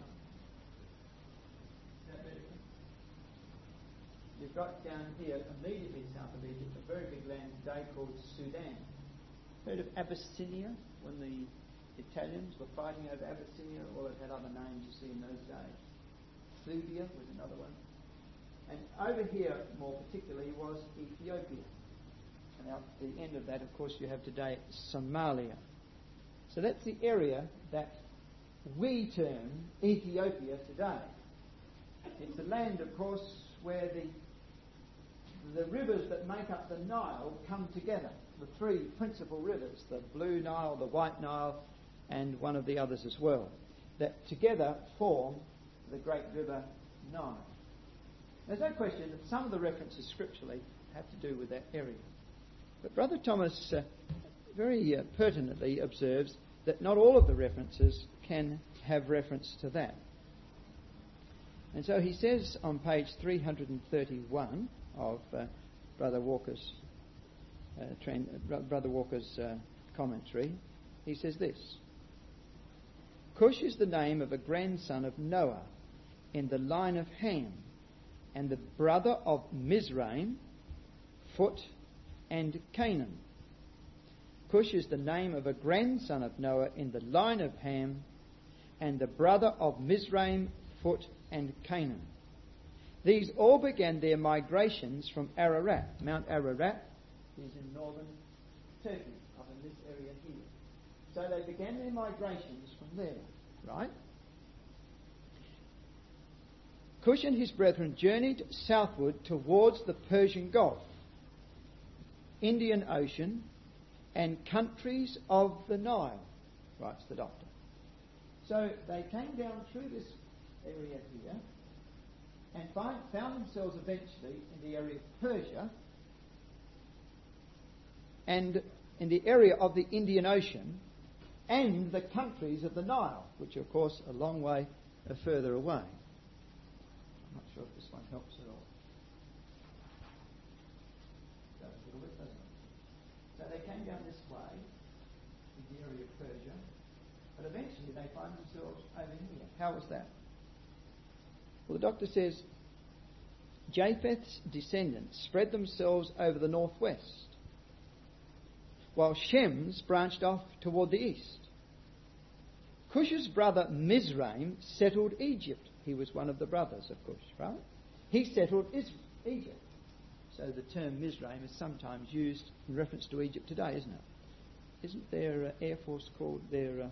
You've got down here, immediately south of Egypt, a very big land today called Sudan. Heard of Abyssinia? When the Italians were fighting over Abyssinia, or it had other names you see in those days. Thubia was another one. And over here, more particularly, was Ethiopia. And out the end of that, of course, you have today Somalia. So that's the area that we term Ethiopia today. It's a land, of course, where the rivers that make up the Nile come together. The three principal rivers, the Blue Nile, the White Nile, and one of the others as well, that together form the great river Nile. There's no question that some of the references scripturally have to do with that area. But Brother Thomas very pertinently observes that not all of the references can have reference to that. And so he says on page 331 of Brother Walker's commentary, he says this: Cush is the name of a grandson of Noah in the line of Ham, and the brother of Mizraim, Phut, and Canaan. Cush is the name of a grandson of Noah in the line of Ham, and the brother of Mizraim, Phut, and Canaan. These all began their migrations from Ararat. Mount Ararat is in northern Turkey, up in this area here. So they began their migrations from there, right? Cush and his brethren journeyed southward towards the Persian Gulf, Indian Ocean, and countries of the Nile, writes the doctor. So they came down through this area here and found themselves eventually in the area of Persia and in the area of the Indian Ocean and the countries of the Nile, which are, of course, a long way further away. I'm not sure if this one helps at all. Does a little bit, doesn't it? So they came down this way in the area of Persia, but eventually they find themselves over here. How was that? Well, the doctor says Japheth's descendants spread themselves over the northwest, while Shem's branched off toward the east. Cush's brother Mizraim settled Egypt. He was one of the brothers of Cush, right? He settled Egypt. So the term Mizraim is sometimes used in reference to Egypt today, isn't it? Isn't there Air Force called their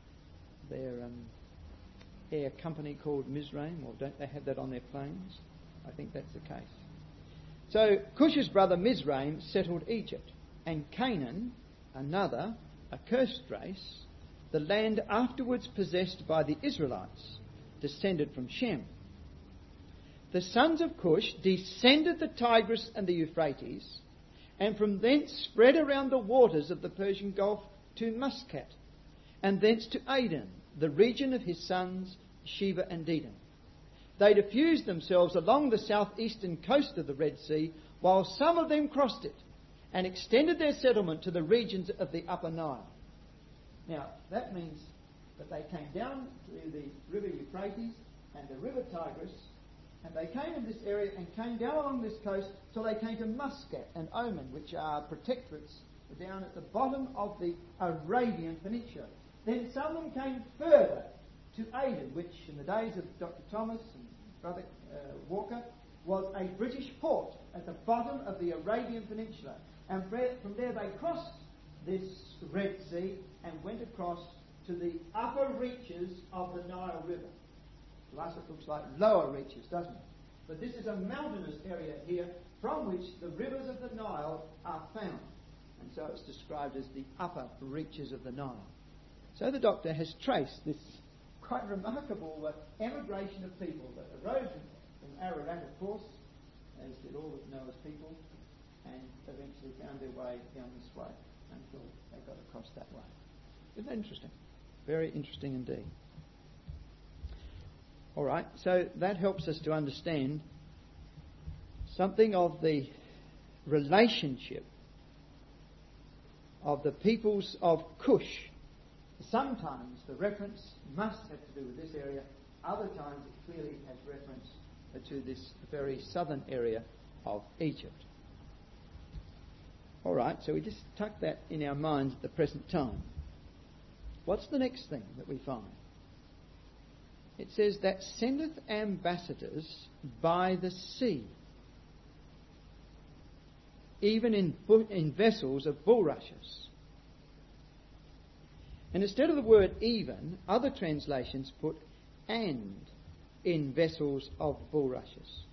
air company called Mizraim, or don't they have that on their planes? I think that's the case. So Cush's brother Mizraim settled Egypt, and Canaan, another accursed race, the land afterwards possessed by the Israelites, descended from Shem. The sons of Cush descended the Tigris and the Euphrates, and from thence spread around the waters of the Persian Gulf to Muscat, and thence to Aden, the region of his sons Sheba and Dedan. They diffused themselves along the southeastern coast of the Red Sea, while some of them crossed it, and extended their settlement to the regions of the Upper Nile. Now, that means that they came down to the river Euphrates and the river Tigris, and they came in this area and came down along this coast till they came to Muscat and Oman, which are protectorates down at the bottom of the Arabian Peninsula. Then some of them came further to Aden, which in the days of Dr. Thomas and Brother Walker was a British port at the bottom of the Arabian Peninsula. And from there they crossed this Red Sea and went across to the upper reaches of the Nile River. To us it looks like lower reaches, doesn't it? But this is a mountainous area here from which the rivers of the Nile are found. And so it's described as the upper reaches of the Nile. So the doctor has traced this quite remarkable emigration of people that arose from Ararat, of course, as did all of Noah's people, and eventually found their way down this way until they got across that way. Isn't that interesting? Very interesting indeed. All right, so that helps us to understand something of the relationship of the peoples of Cush. Sometimes the reference must have to do with this area, other times it clearly has reference to this very southern area of Egypt. All right, so we just tuck that in our minds at the present time. What's the next thing that we find? It says that sendeth ambassadors by the sea, even in vessels of bulrushes. And instead of the word even, other translations put and in vessels of bulrushes.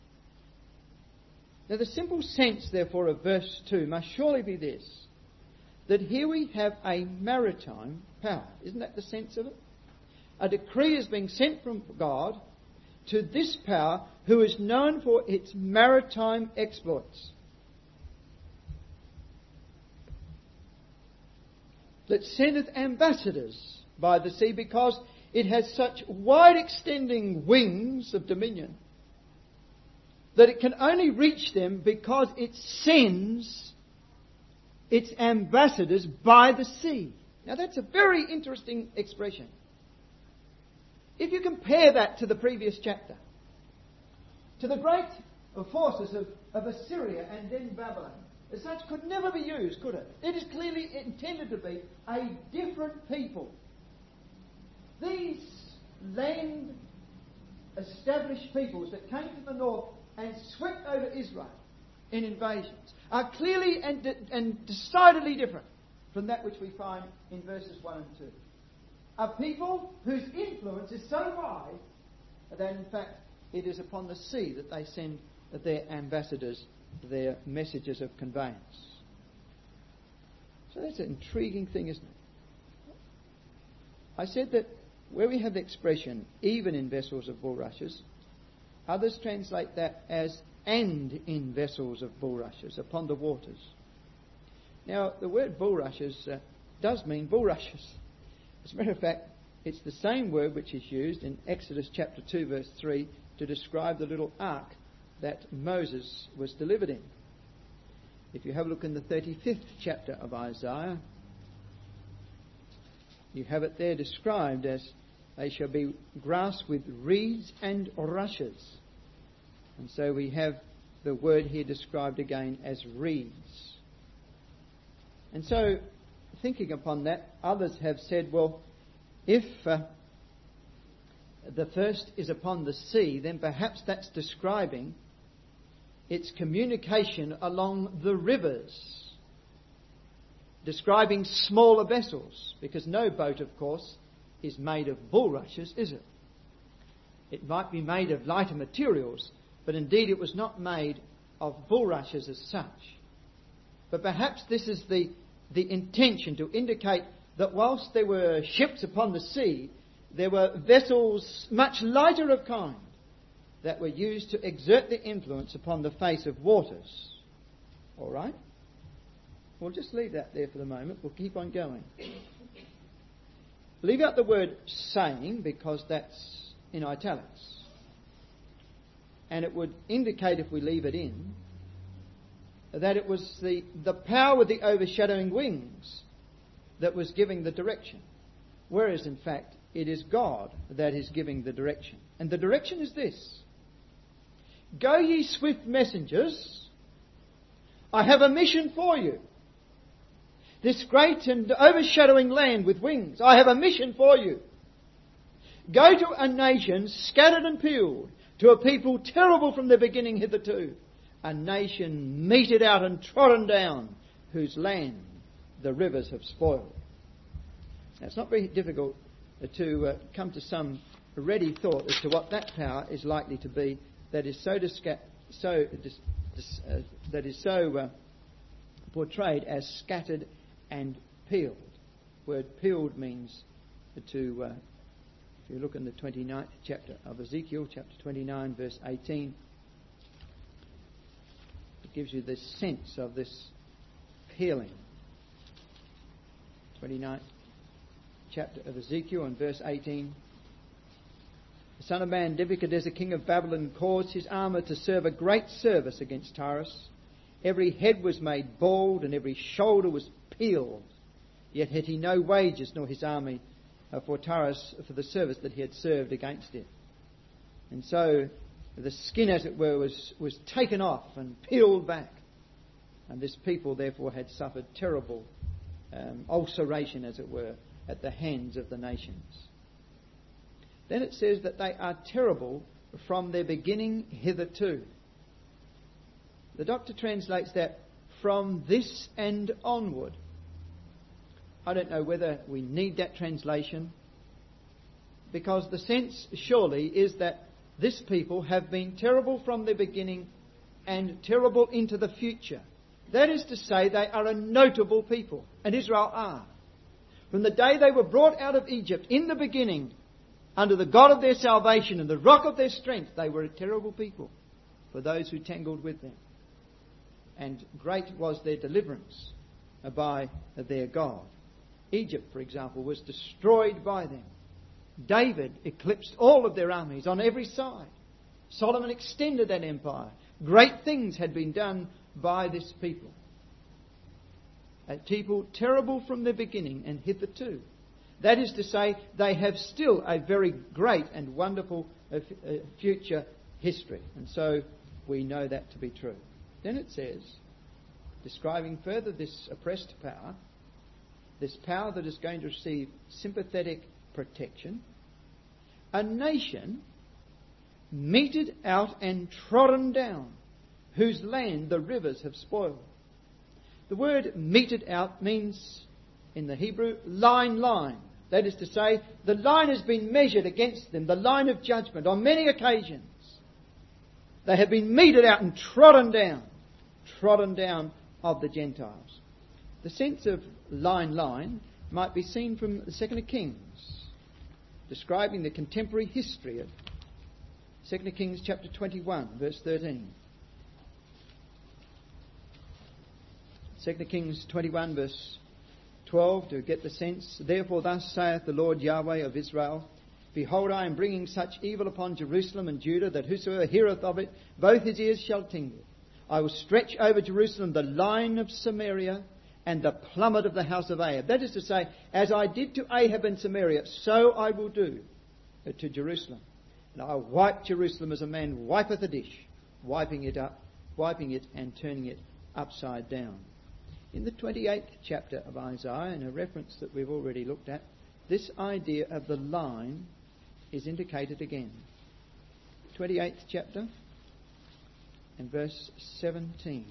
Now the simple sense, therefore, of verse 2 must surely be this, that here we have a maritime power. Isn't that the sense of it? A decree is being sent from God to this power who is known for its maritime exploits. That sendeth ambassadors by the sea because it has such wide extending wings of dominion that it can only reach them because it sends its ambassadors by the sea. Now that's a very interesting expression. If you compare that to the previous chapter, to the great forces of Assyria and then Babylon, as such could never be used, could it? It is clearly intended to be a different people. These land-established peoples that came from the north and swept over Israel in invasions are clearly and decidedly different from that which we find in verses 1 and 2. A people whose influence is so wide that in fact it is upon the sea that they send their ambassadors, their messages of conveyance. So that's an intriguing thing, isn't it? I said that where we have the expression even in vessels of bulrushes, others translate that as and in vessels of bulrushes upon the waters. Now the word bulrushes does mean bulrushes. As a matter of fact, it's the same word which is used in Exodus chapter 2 verse 3 to describe the little ark that Moses was delivered in. If you have a look in the 35th chapter of Isaiah, you have it there described as they shall be grass with reeds and rushes. And so we have the word here described again as reeds. And so, thinking upon that, others have said, well, if the first is upon the sea, then perhaps that's describing its communication along the rivers, describing smaller vessels, because no boat, of course, is made of bulrushes, is it? It might be made of lighter materials, but indeed it was not made of bulrushes as such. But perhaps this is the intention to indicate that whilst there were ships upon the sea, there were vessels much lighter of kind that were used to exert their influence upon the face of waters. All right? We'll just leave that there for the moment. We'll keep on going. Leave out the word saying because that's in italics. And it would indicate, if we leave it in, that it was the power with the overshadowing wings that was giving the direction. Whereas, in fact, it is God that is giving the direction. And the direction is this: go ye swift messengers, I have a mission for you. This great and overshadowing land with wings, I have a mission for you. Go to a nation scattered and peeled, to a people terrible from the beginning hitherto, a nation meted out and trodden down, whose land the rivers have spoiled. Now, it's not very difficult to come to some ready thought as to what that power is likely to be that is so portrayed as scattered and peeled. The word peeled means to, if you look in the 29th chapter of Ezekiel, chapter 29, verse 18, it gives you this sense of this peeling. 29th chapter of Ezekiel and verse 18. The Son of Man, Nebuchadnezzar, king of Babylon, caused his armour to serve a great service against Tyrus. Every head was made bald and every shoulder was peeled. Yet had he no wages nor his army for Tyrus for the service that he had served against it. And so the skin, as it were, was taken off and peeled back. And this people, therefore, had suffered terrible ulceration, as it were, at the hands of the nations. Then it says that they are terrible from their beginning hitherto. The doctor translates that from this and onward. I don't know whether we need that translation, because the sense surely is that this people have been terrible from their beginning and terrible into the future. That is to say, they are a notable people, and Israel are. From the day they were brought out of Egypt, in the beginning, under the God of their salvation and the rock of their strength, they were a terrible people for those who tangled with them. And great was their deliverance by their God. Egypt, for example, was destroyed by them. David eclipsed all of their armies on every side. Solomon extended that empire. Great things had been done by this people. A people terrible from their beginning and hitherto. That is to say, they have still a very great and wonderful future history. And so we know that to be true. Then it says, describing further this oppressed power, this power that is going to receive sympathetic protection, a nation meted out and trodden down, whose land the rivers have spoiled. The word meted out means, in the Hebrew, line. That is to say, the line has been measured against them, the line of judgment, on many occasions. They have been meted out and trodden down of the Gentiles. The sense of line might be seen from the 2nd Kings, describing the contemporary history of 2 Kings chapter 21, verse 13. 2 Kings 21, verse 12, to get the sense. Therefore thus saith the Lord Yahweh of Israel, Behold, I am bringing such evil upon Jerusalem and Judah, that whosoever heareth of it, both his ears shall tingle. I will stretch over Jerusalem the line of Samaria and the plummet of the house of Ahab. That is to say, as I did to Ahab and Samaria, so I will do to Jerusalem. And I will wipe Jerusalem as a man wipeth a dish, wiping it and turning it upside down. In the 28th chapter of Isaiah, in a reference that we've already looked at, this idea of the line is indicated again. 28th chapter and verse 17.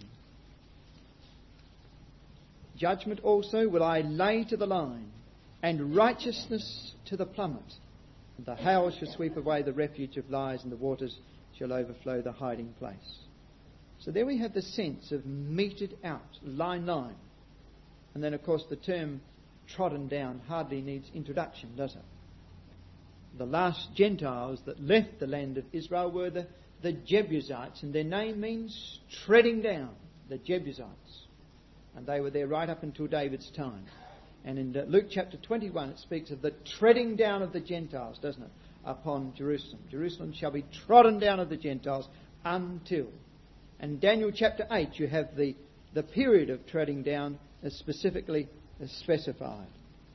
Judgment also will I lay to the line, and righteousness to the plummet. And the hail shall sweep away the refuge of lies, and the waters shall overflow the hiding place. So there we have the sense of meted out, line. And then, of course, the term trodden down hardly needs introduction, does it? The last Gentiles that left the land of Israel were the Jebusites, and their name means treading down, the Jebusites. And they were there right up until David's time. And in Luke chapter 21 it speaks of the treading down of the Gentiles, doesn't it, upon Jerusalem. Jerusalem shall be trodden down of the Gentiles until. And Daniel chapter 8 you have the period of treading down as specifically specified.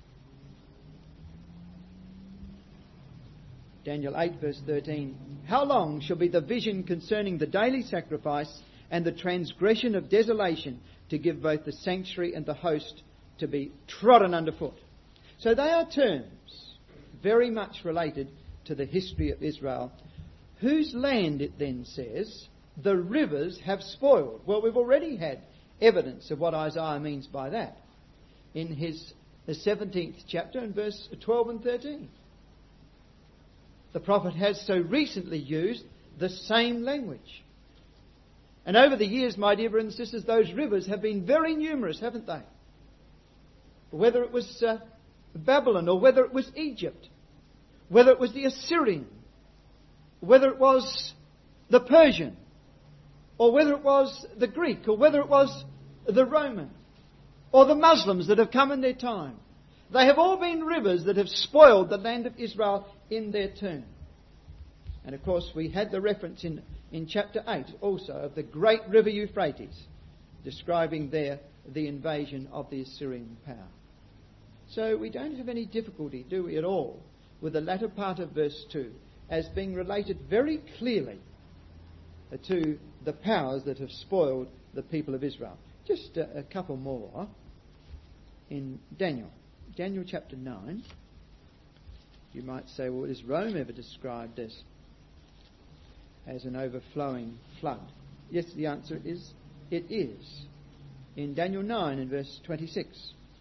Daniel 8 verse 13. How long shall be the vision concerning the daily sacrifice and the transgression of desolation, to give both the sanctuary and the host to be trodden underfoot? So they are terms very much related to the history of Israel, whose land, it then says, the rivers have spoiled. Well, we've already had evidence of what Isaiah means by that in his 17th chapter and verse 12 and 13. The prophet has so recently used the same language. And over the years, my dear brothers and sisters, those rivers have been very numerous, haven't they? Whether it was Babylon, or whether it was Egypt, whether it was the Assyrian, whether it was the Persian, or whether it was the Greek, or whether it was the Roman, or the Muslims that have come in their time. They have all been rivers that have spoiled the land of Israel in their turn. And of course we had the reference in chapter 8 also of the great river Euphrates, describing there the invasion of the Assyrian power. So we don't have any difficulty, do we, at all, with the latter part of verse 2 as being related very clearly to the powers that have spoiled the people of Israel. Just a couple more in Daniel chapter 9 You might say, well, is Rome ever described as an overflowing flood? Yes, the answer is it is. In Daniel 9 and verse 26,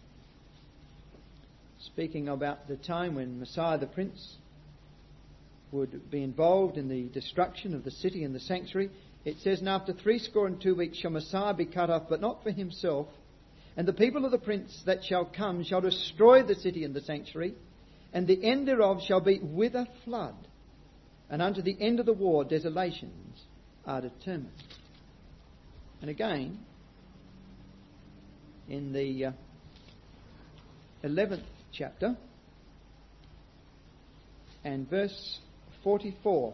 speaking about the time when Messiah the Prince would be involved in the destruction of the city and the sanctuary, it says, "And after 62 weeks shall Messiah be cut off, but not for himself. And the people of the prince that shall come shall destroy the city and the sanctuary, and the end thereof shall be with a flood. And unto the end of the war desolations are determined." And again, in the 11th chapter and verse 44,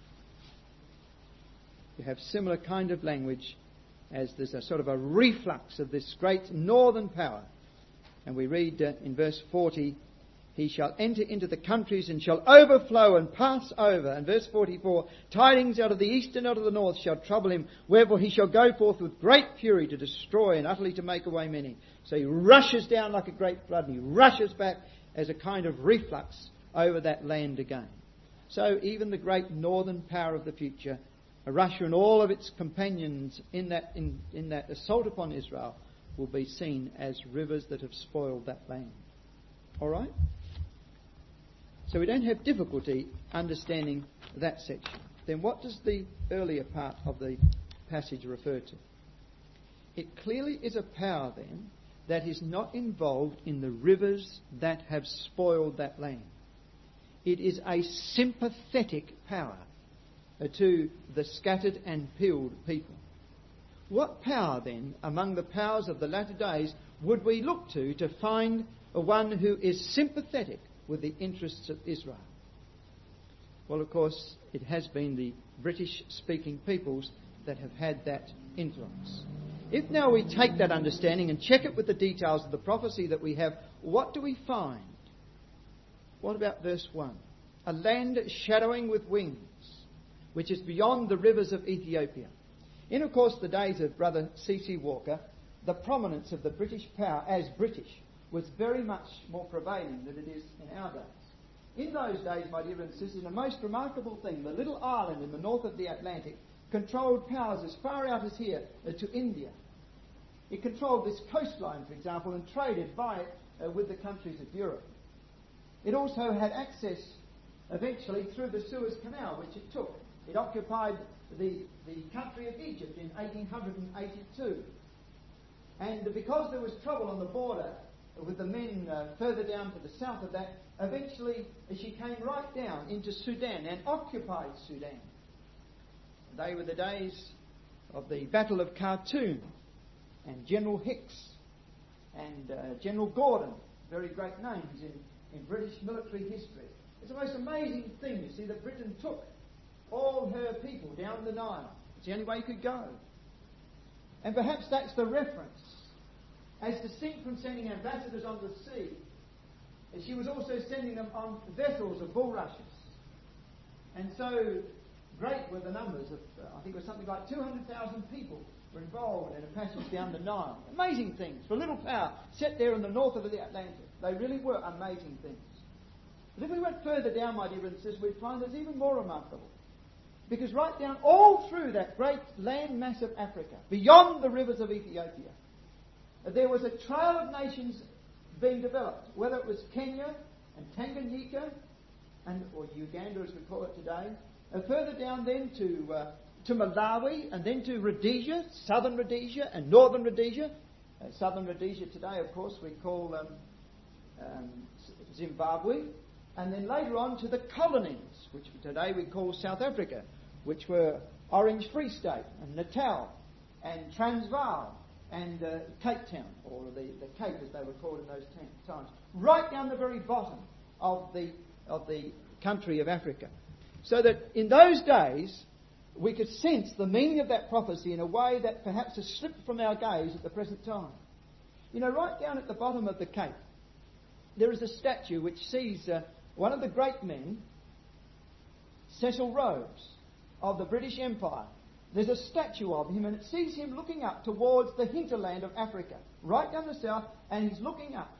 you have similar kind of language as there's a sort of a reflux of this great northern power. And we read in verse 40, "He shall enter into the countries and shall overflow and pass over." And verse 44, "Tidings out of the east and out of the north shall trouble him. Wherefore he shall go forth with great fury to destroy and utterly to make away many." So he rushes down like a great flood and he rushes back as a kind of reflux over that land again. So even the great northern power of the future, Russia and all of its companions in that assault upon Israel, will be seen as rivers that have spoiled that land. All right? So we don't have difficulty understanding that section. Then what does the earlier part of the passage refer to? It clearly is a power then that is not involved in the rivers that have spoiled that land. It is a sympathetic power to the scattered and peeled people. What power then among the powers of the latter days would we look to find one who is sympathetic with the interests of Israel? Well, of course, it has been the British-speaking peoples that have had that influence. If now we take that understanding and check it with the details of the prophecy that we have, what do we find? What about verse 1? "A land shadowing with wings, which is beyond the rivers of Ethiopia." In, of course, the days of Brother C.C. Walker, the prominence of the British power as British was very much more prevailing than it is in our days. In those days, my dear brothers and sisters, a most remarkable thing, the little island in the north of the Atlantic controlled powers as far out as here to India. It controlled this coastline, for example, and traded by it with the countries of Europe. It also had access eventually through the Suez Canal, which it took. It occupied the country of Egypt in 1882. And because there was trouble on the border with the men further down to the south of that, eventually she came right down into Sudan and occupied Sudan. They were the days of the Battle of Khartoum and General Hicks and General Gordon, very great names in British military history. It's the most amazing thing, you see, that Britain took all her people down the Nile. It's the only way you could go. And perhaps that's the reference. As distinct from sending ambassadors on the sea, she was also sending them on vessels of bulrushes. And so great were the numbers of, I think it was something like 200,000 people were involved in a passage down the Nile. Amazing things. For a little power set there in the north of the Atlantic. They really were amazing things. But if we went further down, my dear brothers and sisters, we'd find there's even more remarkable. Because right down all through that great land mass of Africa, beyond the rivers of Ethiopia, there was a trail of nations being developed, whether it was Kenya and Tanganyika, or Uganda as we call it today, further down then to Malawi, and then to Rhodesia, southern Rhodesia and northern Rhodesia. Southern Rhodesia today, of course, we call Zimbabwe, and then later on to the colonies, which today we call South Africa, which were Orange Free State and Natal and Transvaal and Cape Town, or the Cape as they were called in those times, right down the very bottom of the country of Africa. So that in those days we could sense the meaning of that prophecy in a way that perhaps has slipped from our gaze at the present time. You know, right down at the bottom of the Cape, there is a statue which sees one of the great men, Cecil Rhodes, of the British Empire. There's a statue of him, and it sees him looking up towards the hinterland of Africa, right down the south, and he's looking up.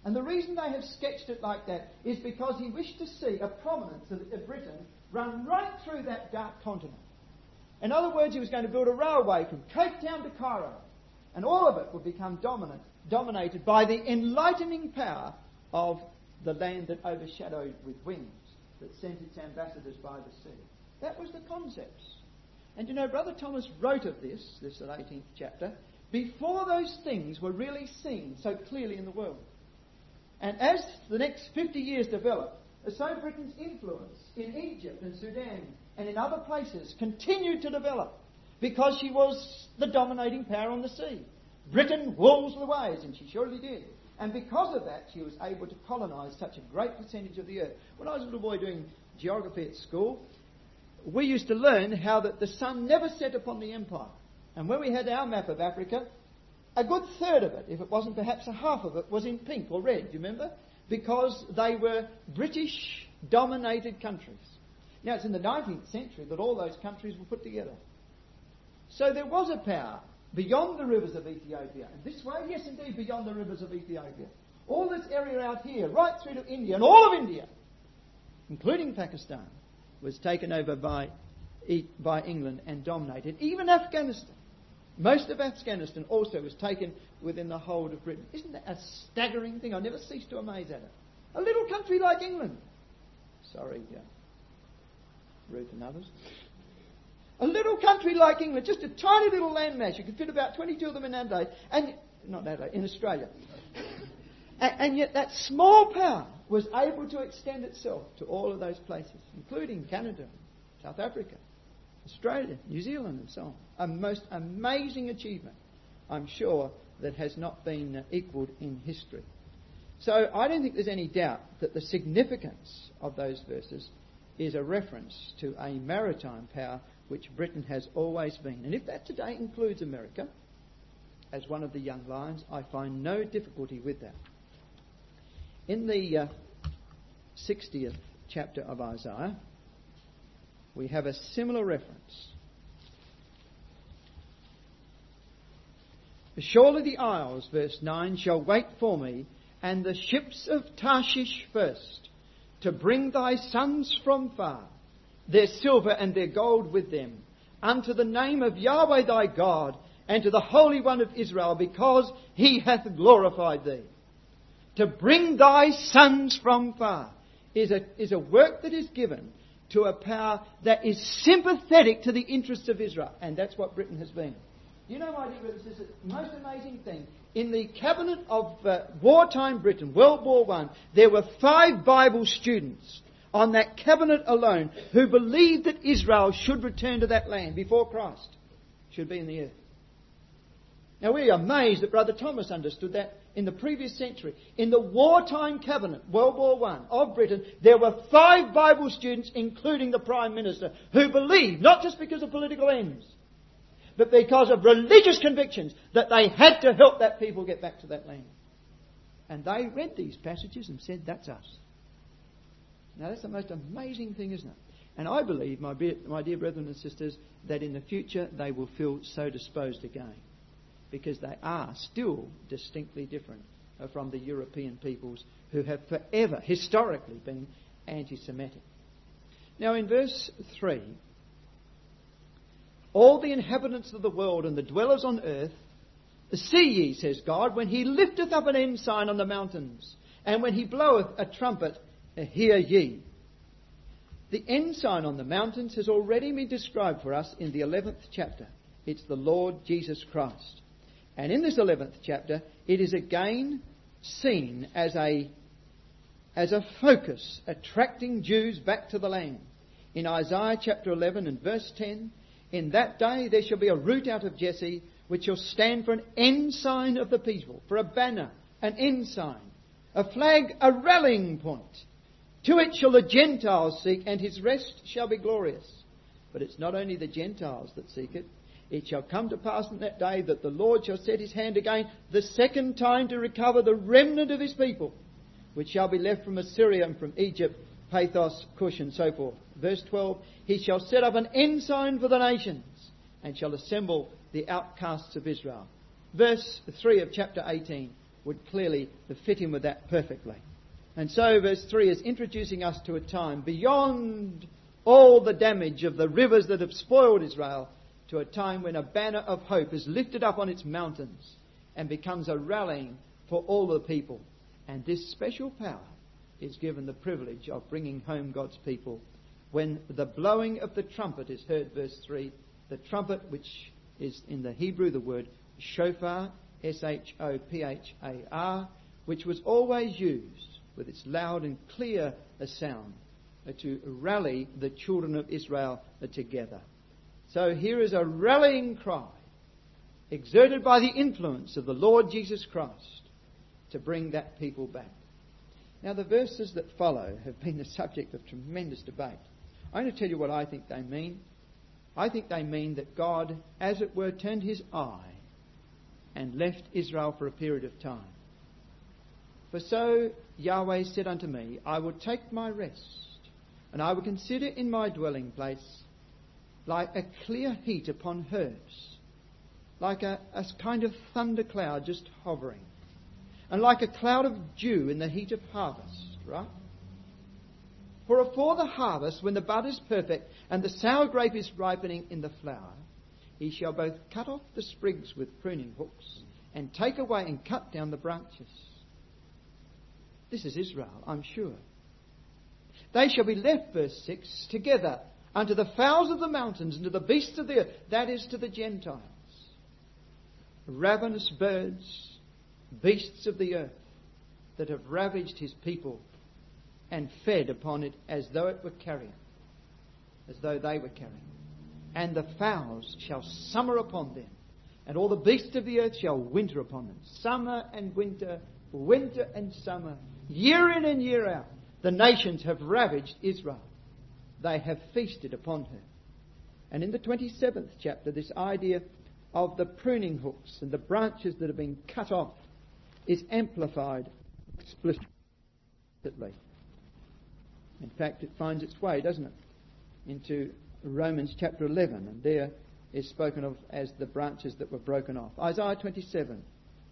And the reason they have sketched it like that is because he wished to see a prominence of Britain run right through that dark continent. In other words, he was going to build a railway from Cape Town to Cairo, and all of it would become dominated by the enlightening power of the land that overshadowed with wings, that sent its ambassadors by the sea. That was the concepts. And you know, Brother Thomas wrote of this 18th chapter, before those things were really seen so clearly in the world. And as the next 50 years developed, so Britain's influence in Egypt and Sudan and in other places continued to develop, because she was the dominating power on the sea. Britain rules the waves, and she surely did. And because of that, she was able to colonise such a great percentage of the earth. When I was a little boy doing geography at school, we used to learn how that the sun never set upon the empire. And when we had our map of Africa, a good third of it, if it wasn't perhaps a half of it, was in pink or red, do you remember? Because they were British-dominated countries. Now, it's in the 19th century that all those countries were put together. So there was a power beyond the rivers of Ethiopia. And this way, yes indeed, beyond the rivers of Ethiopia. All this area out here, right through to India, and all of India, including Pakistan, was taken over by England and dominated. Even Afghanistan. Most of Afghanistan also was taken within the hold of Britain. Isn't that a staggering thing? I never cease to amaze at it. A little country like England. Sorry, Ruth and others. A little country like England, just a tiny little landmass. You could fit about 22 of them in Adelaide, in Australia. and yet that small power was able to extend itself to all of those places, including Canada, South Africa, Australia, New Zealand and so on. A most amazing achievement, I'm sure, that has not been equalled in history. So I don't think there's any doubt that the significance of those verses is a reference to a maritime power which Britain has always been. And if that today includes America as one of the young lions, I find no difficulty with that. In the 60th chapter of Isaiah, we have a similar reference. Surely the isles, verse 9, shall wait for me, and the ships of Tarshish first, to bring thy sons from far, their silver and their gold with them, unto the name of Yahweh thy God, and to the Holy One of Israel, because he hath glorified thee. To bring thy sons from far is a work that is given to a power that is sympathetic to the interests of Israel. And that's what Britain has been. You know, my dear brothers, this is the most amazing thing. In the cabinet of wartime Britain, World War I, there were 5 Bible students on that cabinet alone who believed that Israel should return to that land before Christ should be in the earth. Now, we are amazed that Brother Thomas understood that in the previous century. In the wartime cabinet, World War I, of Britain, there were 5 Bible students, including the Prime Minister, who believed, not just because of political ends, but because of religious convictions, that they had to help that people get back to that land. And they read these passages and said, that's us. Now, that's the most amazing thing, isn't it? And I believe, my dear brethren and sisters, that in the future they will feel so disposed again, because they are still distinctly different from the European peoples who have forever, historically, been anti-Semitic. Now, in verse 3, all the inhabitants of the world and the dwellers on earth, see ye, says God, when he lifteth up an ensign on the mountains, and when he bloweth a trumpet, hear ye. The ensign on the mountains has already been described for us in the 11th chapter. It's the Lord Jesus Christ. And in this 11th chapter, it is again seen as a focus, attracting Jews back to the land. In Isaiah chapter 11 and verse 10, in that day there shall be a root out of Jesse, which shall stand for an ensign of the people, for a banner, an ensign, a flag, a rallying point. To it shall the Gentiles seek, and his rest shall be glorious. But it's not only the Gentiles that seek it. It shall come to pass in that day that the Lord shall set his hand again the second time to recover the remnant of his people, which shall be left from Assyria and from Egypt, Pathos, Cush, and so forth. Verse 12, he shall set up an ensign for the nations, and shall assemble the outcasts of Israel. Verse 3 of chapter 18, would clearly fit in with that perfectly. And so verse 3 is introducing us to a time beyond all the damage of the rivers that have spoiled Israel, to a time when a banner of hope is lifted up on its mountains and becomes a rallying for all the people. And this special power is given the privilege of bringing home God's people when the blowing of the trumpet is heard, verse 3. The trumpet, which is in the Hebrew the word shofar, S-H-O-P-H-A-R, which was always used with its loud and clear sound to rally the children of Israel together. So here is a rallying cry exerted by the influence of the Lord Jesus Christ to bring that people back. Now the verses that follow have been the subject of tremendous debate. I'm going to tell you what I think they mean. I think they mean that God, as it were, turned his eye and left Israel for a period of time. For so Yahweh said unto me, I will take my rest, and I will consider in my dwelling place like a clear heat upon herbs, like a kind of thunder cloud just hovering, and like a cloud of dew in the heat of harvest, right? For afore the harvest, when the bud is perfect and the sour grape is ripening in the flower, he shall both cut off the sprigs with pruning hooks and take away and cut down the branches. This is Israel, I'm sure. They shall be left, verse 6, together unto the fowls of the mountains and to the beasts of the earth, that is, to the Gentiles. Ravenous birds, beasts of the earth, that have ravaged his people and fed upon it as though it were carrion, as though they were carrion. And the fowls shall summer upon them, and all the beasts of the earth shall winter upon them. Summer and winter, winter and summer, year in and year out. The nations have ravaged Israel. They have feasted upon her. And in the 27th chapter, this idea of the pruning hooks and the branches that have been cut off is amplified explicitly. In fact, it finds its way, doesn't it, into Romans chapter 11, and there is spoken of as the branches that were broken off. Isaiah 27,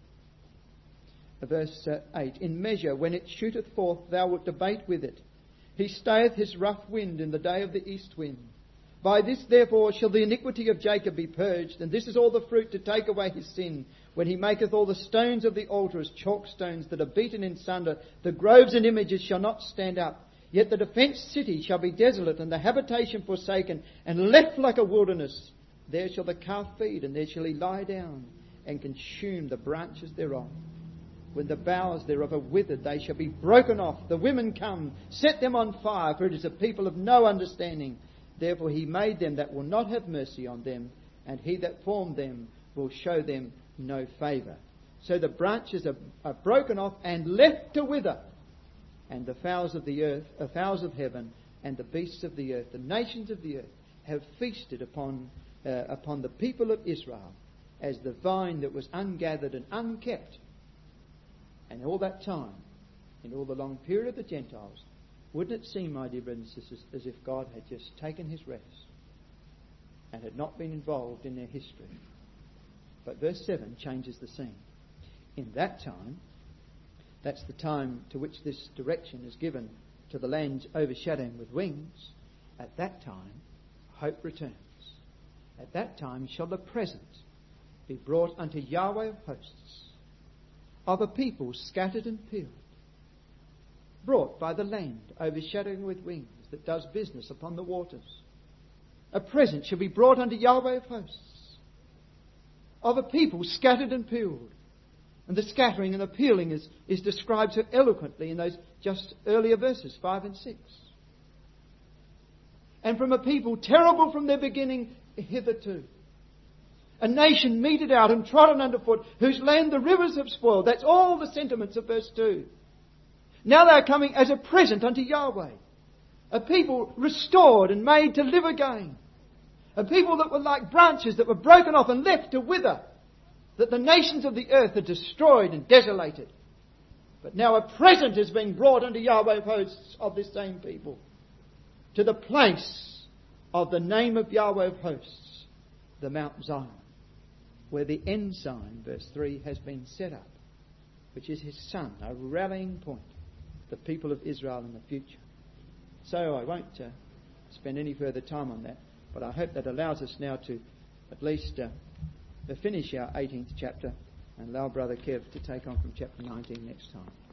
verse 8, in measure, when it shooteth forth, thou wilt debate with it. He stayeth his rough wind in the day of the east wind. By this, therefore, shall the iniquity of Jacob be purged, and this is all the fruit to take away his sin, when he maketh all the stones of the altar as chalk stones that are beaten in sunder. The groves and images shall not stand up. Yet the defenced city shall be desolate, and the habitation forsaken, and left like a wilderness. There shall the calf feed, and there shall he lie down, and consume the branches thereof. When the boughs thereof are withered, they shall be broken off. The women come, set them on fire, for it is a people of no understanding. Therefore he made them that will not have mercy on them, and he that formed them will show them no favour. So the branches are broken off and left to wither. And the fowls of the earth, fowls of heaven, and the beasts of the earth, the nations of the earth, have feasted upon the people of Israel as the vine that was ungathered and unkept. And all that time, in all the long period of the Gentiles, wouldn't it seem, my dear brothers and sisters, as if God had just taken his rest and had not been involved in their history? But verse 7 changes the scene. In that time, that's the time to which this direction is given to the lands overshadowing with wings. At that time, hope returns. At that time shall the present be brought unto Yahweh of hosts, of a people scattered and peeled, brought by the land overshadowing with wings that does business upon the waters. A present shall be brought unto Yahweh of hosts, of a people scattered and peeled. And the scattering and the peeling is described so eloquently in those just earlier verses, 5 and 6. And from a people terrible from their beginning hitherto. A nation meted out and trodden underfoot, whose land the rivers have spoiled. That's all the sentiments of verse 2. Now they are coming as a present unto Yahweh. A people restored and made to live again. A people that were like branches that were broken off and left to wither. That the nations of the earth are destroyed and desolated. But now a present is being brought unto Yahweh of hosts of this same people, to the place of the name of Yahweh of hosts, the Mount Zion, where the ensign, verse 3, has been set up. which is his son, a rallying point, the people of Israel in the future. So I won't spend any further time on that, but I hope that allows us now to at least finish our 18th chapter and allow Brother Kev to take on from chapter 19 next time.